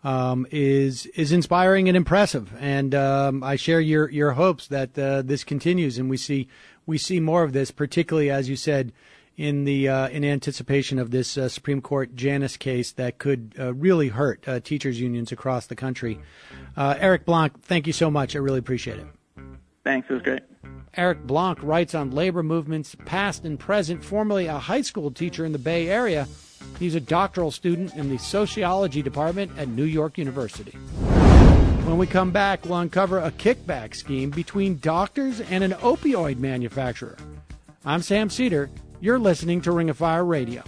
is inspiring and impressive. And I share your hopes that this continues and we see more of this, particularly, as you said, in anticipation of this Supreme Court Janus case that could really hurt teachers' unions across the country. Eric Blanc, thank you so much. I really appreciate it. Thanks. It was great. Eric Blanc writes on labor movements past and present, formerly a high school teacher in the Bay Area. He's a doctoral student in the sociology department at New York University. When we come back, we'll uncover a kickback scheme between doctors and an opioid manufacturer. I'm Sam Cedar. You're listening to Ring of Fire Radio.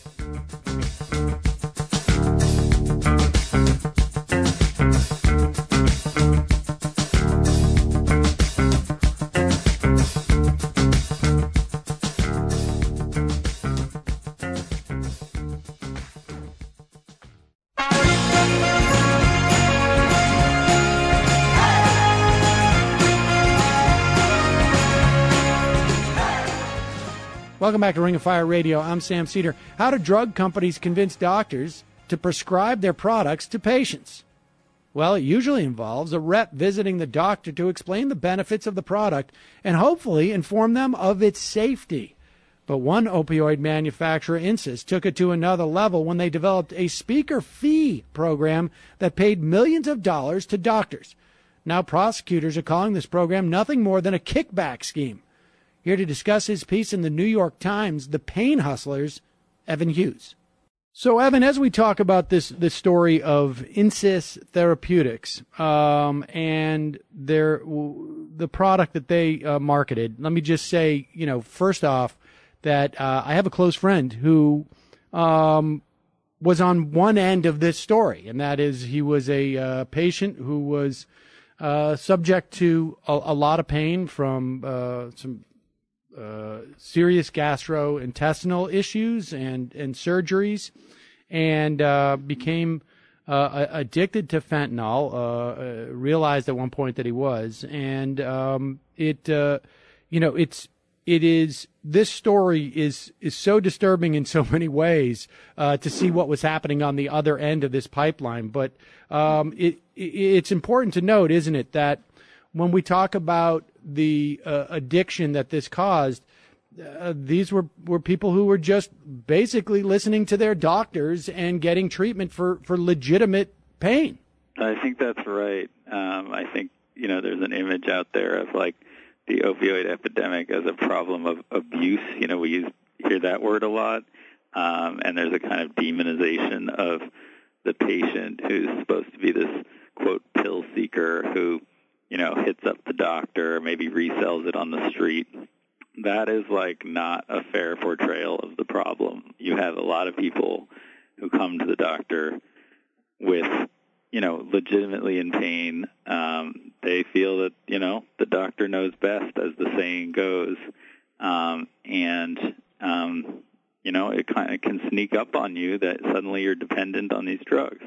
Welcome back to Ring of Fire Radio. I'm Sam Cedar. How do drug companies convince doctors to prescribe their products to patients? Well, it usually involves a rep visiting the doctor to explain the benefits of the product and hopefully inform them of its safety. But one opioid manufacturer, Insys, took it to another level when they developed a speaker fee program that paid millions of dollars to doctors. Now prosecutors are calling this program nothing more than a kickback scheme. Here to discuss his piece in the New York Times, The Pain Hustlers, Evan Hughes. So, Evan, as we talk about this story of Insys Therapeutics and the product that they marketed, let me just say, first off, that I have a close friend who was on one end of this story, and that is he was a patient who was subject to a lot of pain from some serious gastrointestinal issues and surgeries, and became addicted to fentanyl. Realized at one point that he was, and this story is so disturbing in so many ways to see what was happening on the other end of this pipeline. But it's important to note, isn't it, that when we talk about the addiction that this caused, these were people who were just basically listening to their doctors and getting treatment for legitimate pain. I think that's right. I think, there's an image out there of like the opioid epidemic as a problem of abuse. We hear that word a lot. And there's a kind of demonization of the patient who's supposed to be this, quote, pill seeker who hits up the doctor, maybe resells it on the street. That is like not a fair portrayal of the problem. You have a lot of people who come to the doctor with, legitimately in pain. They feel that, the doctor knows best, as the saying goes. It kind of can sneak up on you that suddenly you're dependent on these drugs.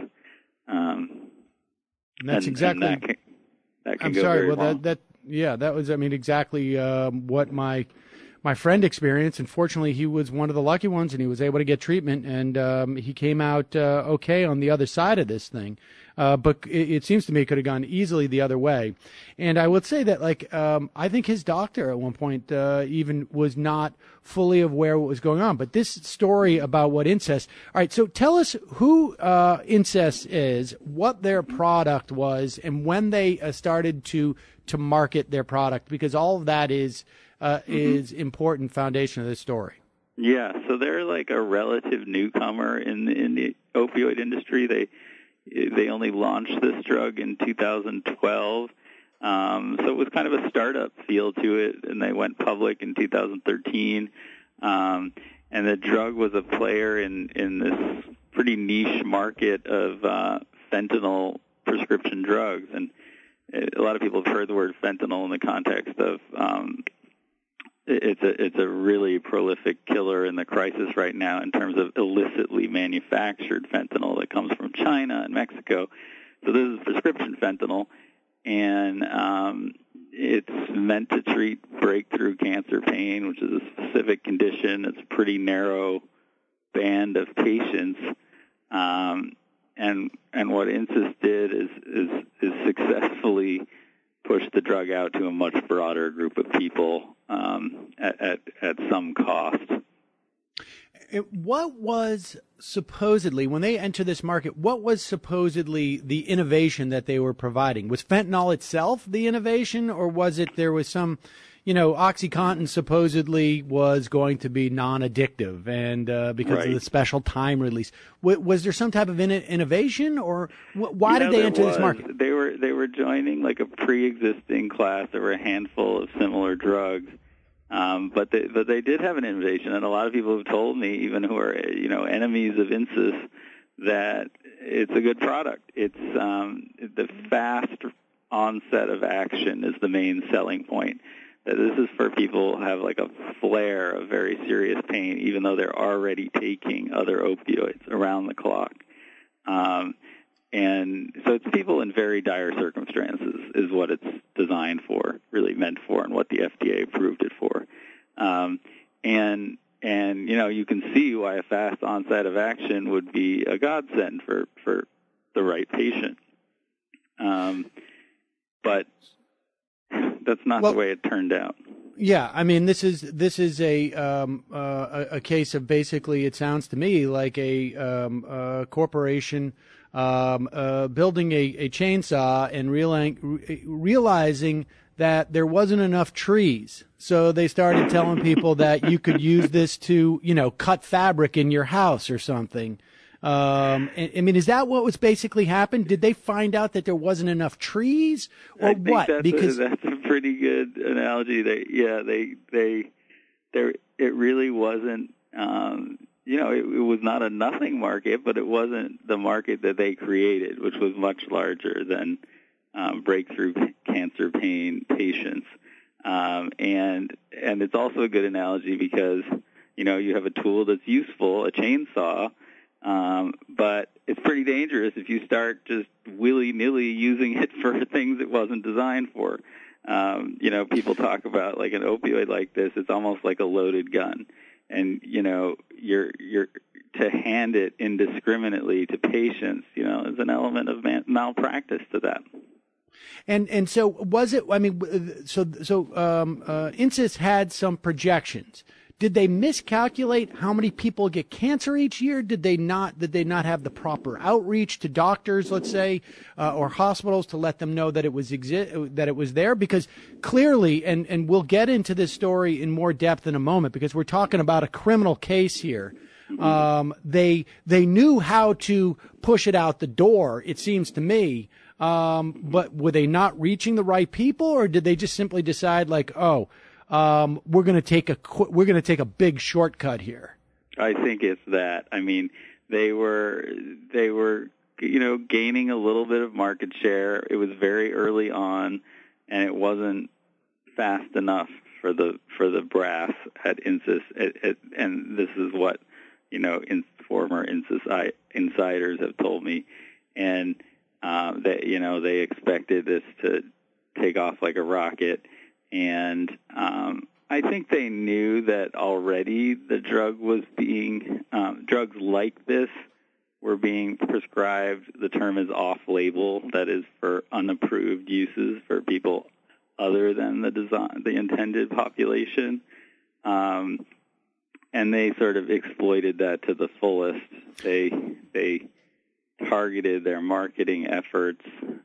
That's exactly. That can I'm go sorry. very Well, long. that was, exactly what my friend experienced. Unfortunately, he was one of the lucky ones, and he was able to get treatment, and he came out okay on the other side of this thing. But it seems to me it could have gone easily the other way. And I would say that, I think his doctor at one point even was not fully aware what was going on. But this story about what Insys. All right, so tell us who Insys is, what their product was, and when they started to market their product, because all of that is important foundation of this story. Yeah, so they're like a relative newcomer in the opioid industry. They only launched this drug in 2012, so it was kind of a startup feel to it, and they went public in 2013. And the drug was a player in this pretty niche market of fentanyl prescription drugs, and a lot of people have heard the word fentanyl in the context of it's a really prolific killer in the crisis right now in terms of illicitly manufactured fentanyl that comes from China and Mexico. So this is prescription fentanyl, and it's meant to treat breakthrough cancer pain, which is a specific condition. It's a pretty narrow band of patients. And what Insys did is successfully push the drug out to a much broader group of people at some cost. What was supposedly, when they entered this market, what was supposedly the innovation that they were providing? Was fentanyl itself the innovation, or was it there was some, OxyContin supposedly was going to be non-addictive and because of the special time release? Was there some type of innovation, or why did they enter this market? They were joining like a pre-existing class. There were a handful of similar drugs. But they did have an innovation, and a lot of people have told me, even who are enemies of Insys, that it's a good product. It's the fast onset of action is the main selling point. That this is for people who have like a flare of very serious pain, even though they're already taking other opioids around the clock. And so it's people in very dire circumstances is what it's designed for, really meant for, and what the FDA approved it for. And you can see why a fast onset of action would be a godsend for the right patient. But that's not the way it turned out. Yeah, I mean, this is a case of basically, it sounds to me like a corporation building a chainsaw and realizing that there wasn't enough trees. So they started telling people that you could use this to, cut fabric in your house or something. I mean, is that what was basically happened? Did they find out that there wasn't enough trees, or what? Because that's a pretty good analogy. It really wasn't. It was not a nothing market, but it wasn't the market that they created, which was much larger than breakthrough cancer pain patients. And it's also a good analogy because you have a tool that's useful, a chainsaw. But it's pretty dangerous if you start just willy-nilly using it for things it wasn't designed for. People talk about like an opioid like this, it's almost like a loaded gun. And, you're to hand it indiscriminately to patients, is an element of malpractice to that. And so was it, I mean, Insys had some projections. Did they miscalculate how many people get cancer each year? Did they not have the proper outreach to doctors, let's say, or hospitals to let them know that it was there? Because clearly, and we'll get into this story in more depth in a moment, because we're talking about a criminal case here. They knew how to push it out the door, it seems to me. But were they not reaching the right people, or did they just simply decide like, we're going to take a big shortcut here? I think it's that. I mean, they were gaining a little bit of market share. It was very early on, and it wasn't fast enough for the brass at Insys. And this is what former Insys insiders have told me, and they expected this to take off like a rocket. And I think they knew that already the drug was drugs like this were being prescribed. The term is off-label, that is for unapproved uses for people other than the intended population. And they sort of exploited that to the fullest. They targeted their marketing efforts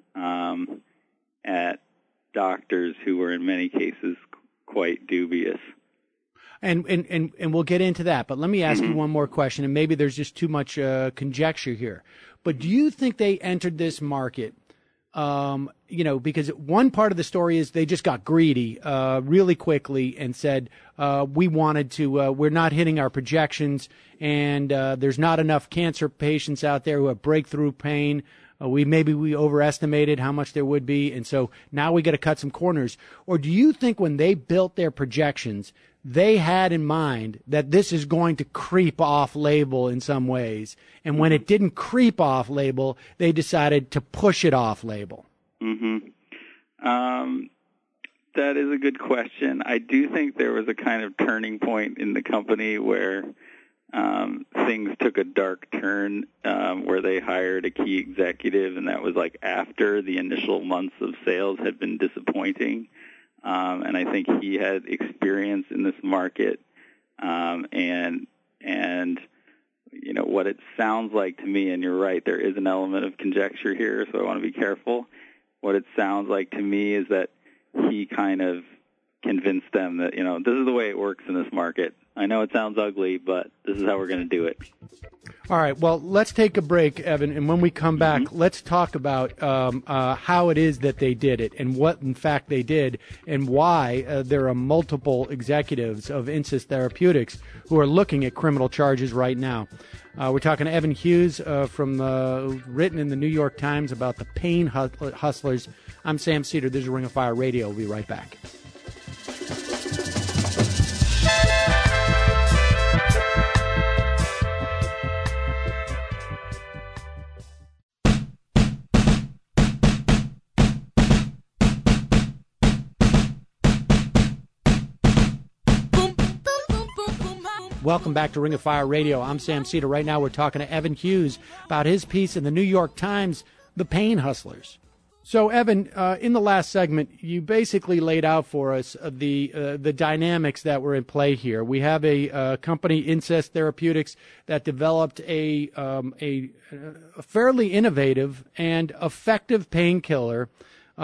at doctors who were in many cases quite dubious. And we'll get into that, but let me ask you one more question, and maybe there's just too much conjecture here. But do you think they entered this market, because one part of the story is they just got greedy really quickly and said, we're not hitting our projections, and there's not enough cancer patients out there who have breakthrough pain. We overestimated how much there would be, and so now we got to cut some corners. Or do you think when they built their projections, they had in mind that this is going to creep off label in some ways, and when it didn't creep off label, they decided to push it off label? That is a good question. I do think there was a kind of turning point in the company where things took a dark turn, where they hired a key executive, and that was like after the initial months of sales had been disappointing. And I think he had experience in this market, and And, what it sounds like to me, and you're right, there is an element of conjecture here, so I want to be careful. What it sounds like to me is that he kind of convinced them that, this is the way it works in this market. I know it sounds ugly, but this is how we're going to do it. All right. Well, let's take a break, Evan, and when we come back, let's talk about how it is that they did it and what, in fact, they did and why there are multiple executives of Insys Therapeutics who are looking at criminal charges right now. We're talking to Evan Hughes written in the New York Times about the pain hustlers. I'm Sam Cedar. This is Ring of Fire Radio. We'll be right back. Welcome back to Ring of Fire Radio. I'm Sam Cedar. Right now we're talking to Evan Hughes about his piece in the New York Times, The Pain Hustlers. So, Evan, in the last segment, you basically laid out for us the dynamics that were in play here. We have a company, Insys Therapeutics, that developed a fairly innovative and effective painkiller,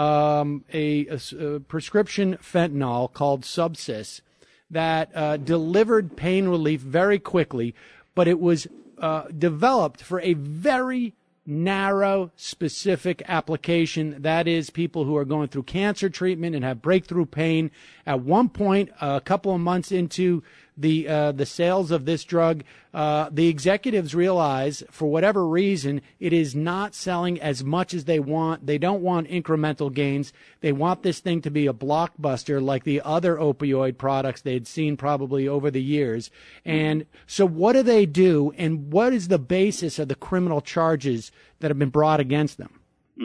a prescription fentanyl called Subsys, that delivered pain relief very quickly, but it was developed for a very narrow, specific application. That is, people who are going through cancer treatment and have breakthrough pain. At one point, a couple of months into the sales of this drug, the executives realize, for whatever reason, it is not selling as much as they want. They don't want incremental gains. They want this thing to be a blockbuster like the other opioid products they'd seen probably over the years. And so what do they do, and what is the basis of the criminal charges that have been brought against them?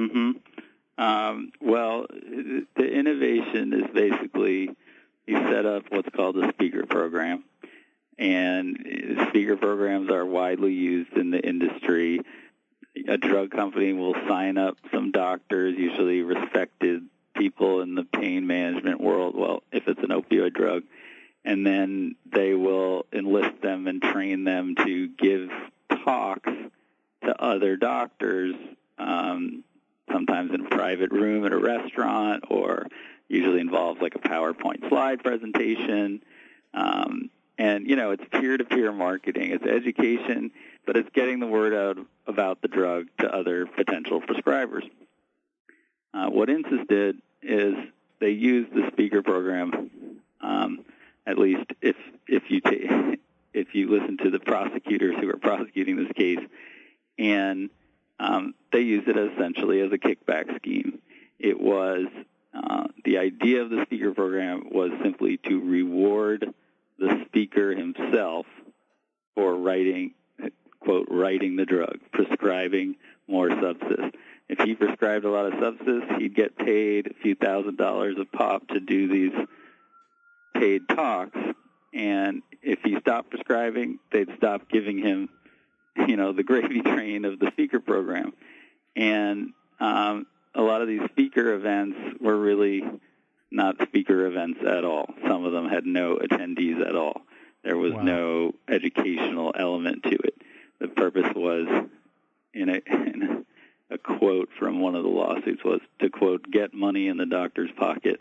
Well, the innovation is basically you set up what's called a speaker program, and speaker programs are widely used in the industry. A drug company will sign up some doctors, usually respected people in the pain management world, well, if it's an opioid drug, and then they will enlist them and train them to give talks to other doctors, sometimes in a private room at a restaurant, or usually involves like a PowerPoint slide presentation. And, it's peer-to-peer marketing. It's education, but it's getting the word out about the drug to other potential prescribers. What Insys did is they used the speaker program, at least if you listen to the prosecutors who are prosecuting this case, and they used it essentially as a kickback scheme. It was the idea of the speaker program was simply to reward the speaker himself for writing, quote, writing the drug, prescribing more Subsys. If he prescribed a lot of Subsys, he'd get paid a few $1,000s a pop to do these paid talks. And if he stopped prescribing, they'd stop giving him, the gravy train of the speaker program. And a lot of these speaker events were really not speaker events at all. Some of them had no attendees at all. There was no educational element to it. The purpose was, in a quote from one of the lawsuits, was to, quote, get money in the doctor's pocket.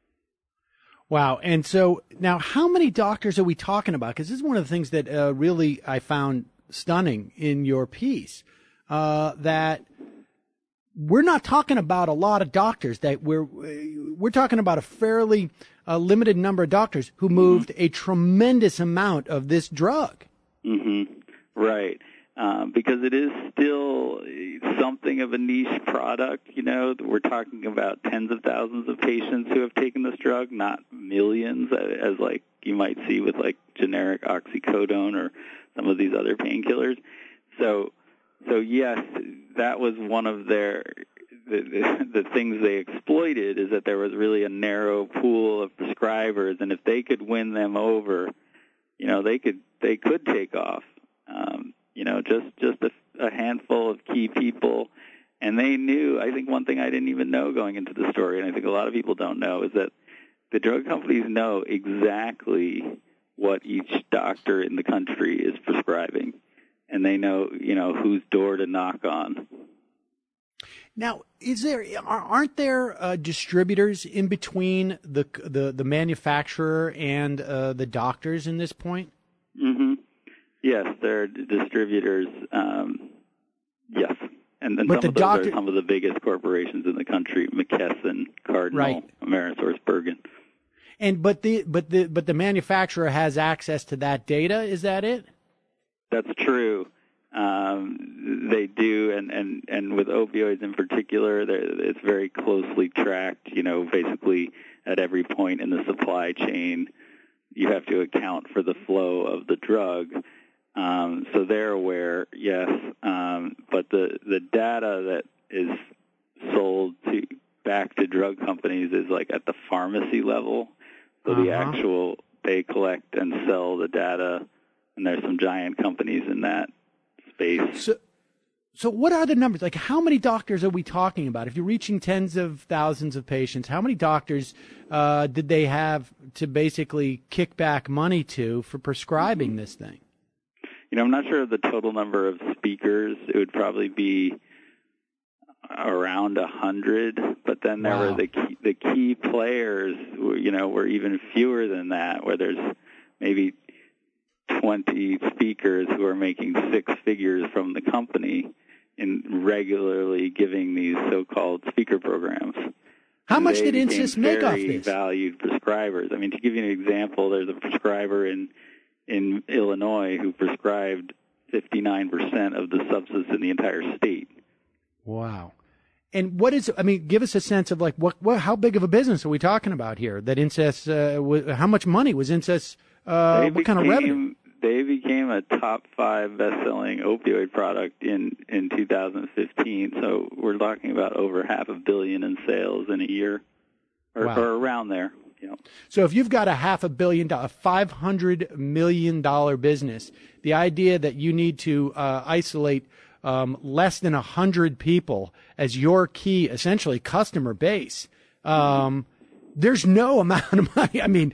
Wow. And so now how many doctors are we talking about? Because this is one of the things that really I found stunning in your piece, that we're not talking about a lot of doctors. That we're talking about a fairly limited number of doctors who moved a tremendous amount of this drug. Right. Because it is still something of a niche product. We're talking about tens of thousands of patients who have taken this drug, not millions, as like you might see with like generic oxycodone or some of these other painkillers. So yes, that was one of the things they exploited, is that there was really a narrow pool of prescribers, and if they could win them over, they could take off. Just a handful of key people, and they knew. I think one thing I didn't even know going into the story, and I think a lot of people don't know, is that the drug companies know exactly what each doctor in the country is prescribing, and they know, whose door to knock on. Now, aren't there distributors in between the manufacturer and the doctors in this point? Mm-hmm. Yes, there are distributors. Yes, and some of those are some of the biggest corporations in the country: McKesson, Cardinal, right. AmerisourceBergen. But the manufacturer has access to that data. Is that it? That's true. They do, and with opioids in particular, it's very closely tracked. Basically at every point in the supply chain, you have to account for the flow of the drug. So they're aware, yes. But the data that is sold back to drug companies is like at the pharmacy level. So the actual, they collect and sell the data, and there's some giant companies in that space. So what are the numbers? Like, how many doctors are we talking about? If you're reaching tens of thousands of patients, how many doctors did they have to basically kick back money to for prescribing this thing? I'm not sure of the total number of speakers. It would probably be around 100, but then there were the key players, were even fewer than that, where there's maybe 20 speakers who are making six figures from the company in regularly giving these so-called speaker programs. How much did Insys make off this? Valued prescribers. I mean, to give you an example, there's a prescriber in Illinois who prescribed 59% of the substance in the entire state. Wow. And give us a sense of how big of a business are we talking about here? That Insys, how much money was Insys, what kind of revenue? They became a top 5 best-selling opioid product in 2015. So we're talking about over $500 million in sales in a year, or around there. So if you've got a $500 million, $500 million business, the idea that you need to isolate less than 100 people as your key, essentially, customer base, there's no amount of money. I mean,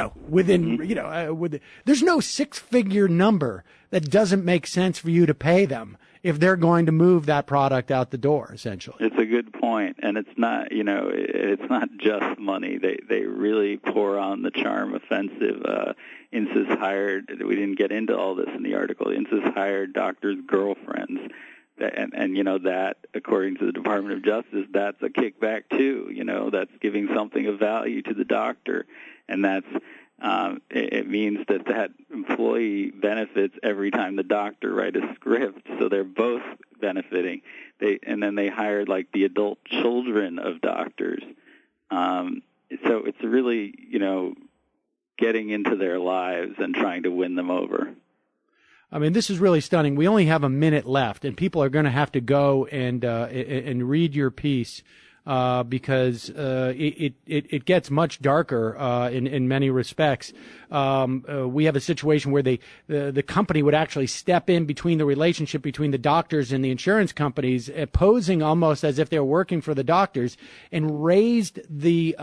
there's no six-figure number that doesn't make sense for you to pay them if they're going to move that product out the door, essentially. It's a good point, and it's not, it's not just money. They really pour on the charm offensive. Insys hired, we didn't get into all this in the article, Insys hired doctors' girlfriends. And that, according to the Department of Justice, that's a kickback too. That's giving something of value to the doctor, and that's it means that employee benefits every time the doctor writes a script. So they're both benefiting. And then they hired like the adult children of doctors. So it's really getting into their lives and trying to win them over. I mean, this is really stunning. We only have a minute left, and people are going to have to go and read your piece because it gets much darker in many respects. We have a situation where the company would actually step in between the relationship between the doctors and the insurance companies, posing almost as if they're working for the doctors, and raised the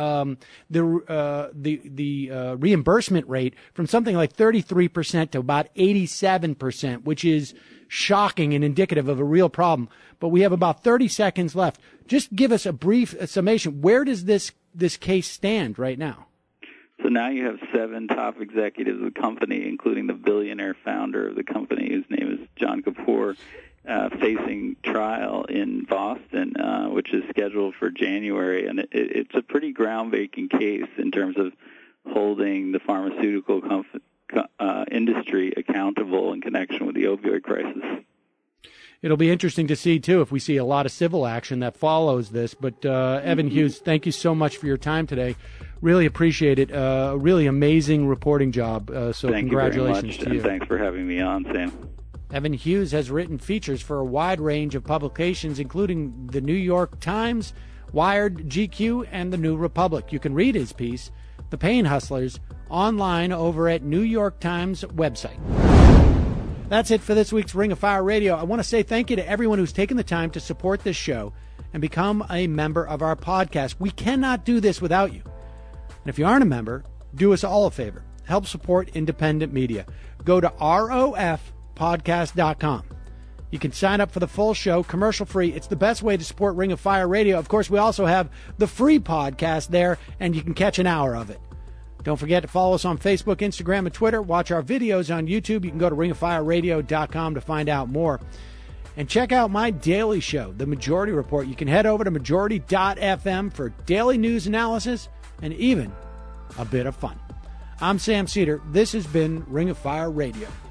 reimbursement rate from something like 33% to about 87%, which is shocking and indicative of a real problem. But we have about 30 seconds left. Just give us a brief summation. Where does this case stand right now? So now you have 7 top executives of the company, including the billionaire founder of the company, whose name is John Kapoor, facing trial in Boston, which is scheduled for January. And it's a pretty groundbreaking case in terms of holding the pharmaceutical industry accountable in connection with the opioid crisis. It'll be interesting to see, too, if we see a lot of civil action that follows this. But, Evan Hughes, thank you so much for your time today. Really appreciate it. Really amazing reporting job. So congratulations to you. And thanks for having me on, Sam. Evan Hughes has written features for a wide range of publications, including the New York Times, Wired, GQ, and the New Republic. You can read his piece, The Pain Hustlers, online over at New York Times website. That's it for this week's Ring of Fire Radio. I want to say thank you to everyone who's taken the time to support this show and become a member of our podcast. We cannot do this without you. And if you aren't a member, do us all a favor. help support independent media. Go to rofpodcast.com. You can sign up for the full show, commercial-free. It's the best way to support Ring of Fire Radio. Of course, we also have the free podcast there, and you can catch an hour of it. Don't forget to follow us on Facebook, Instagram, and Twitter. Watch our videos on YouTube. You can go to ringoffireradio.com to find out more. And check out my daily show, The Majority Report. You can head over to majority.fm for daily news analysis and even a bit of fun. I'm Sam Cedar. This has been Ring of Fire Radio.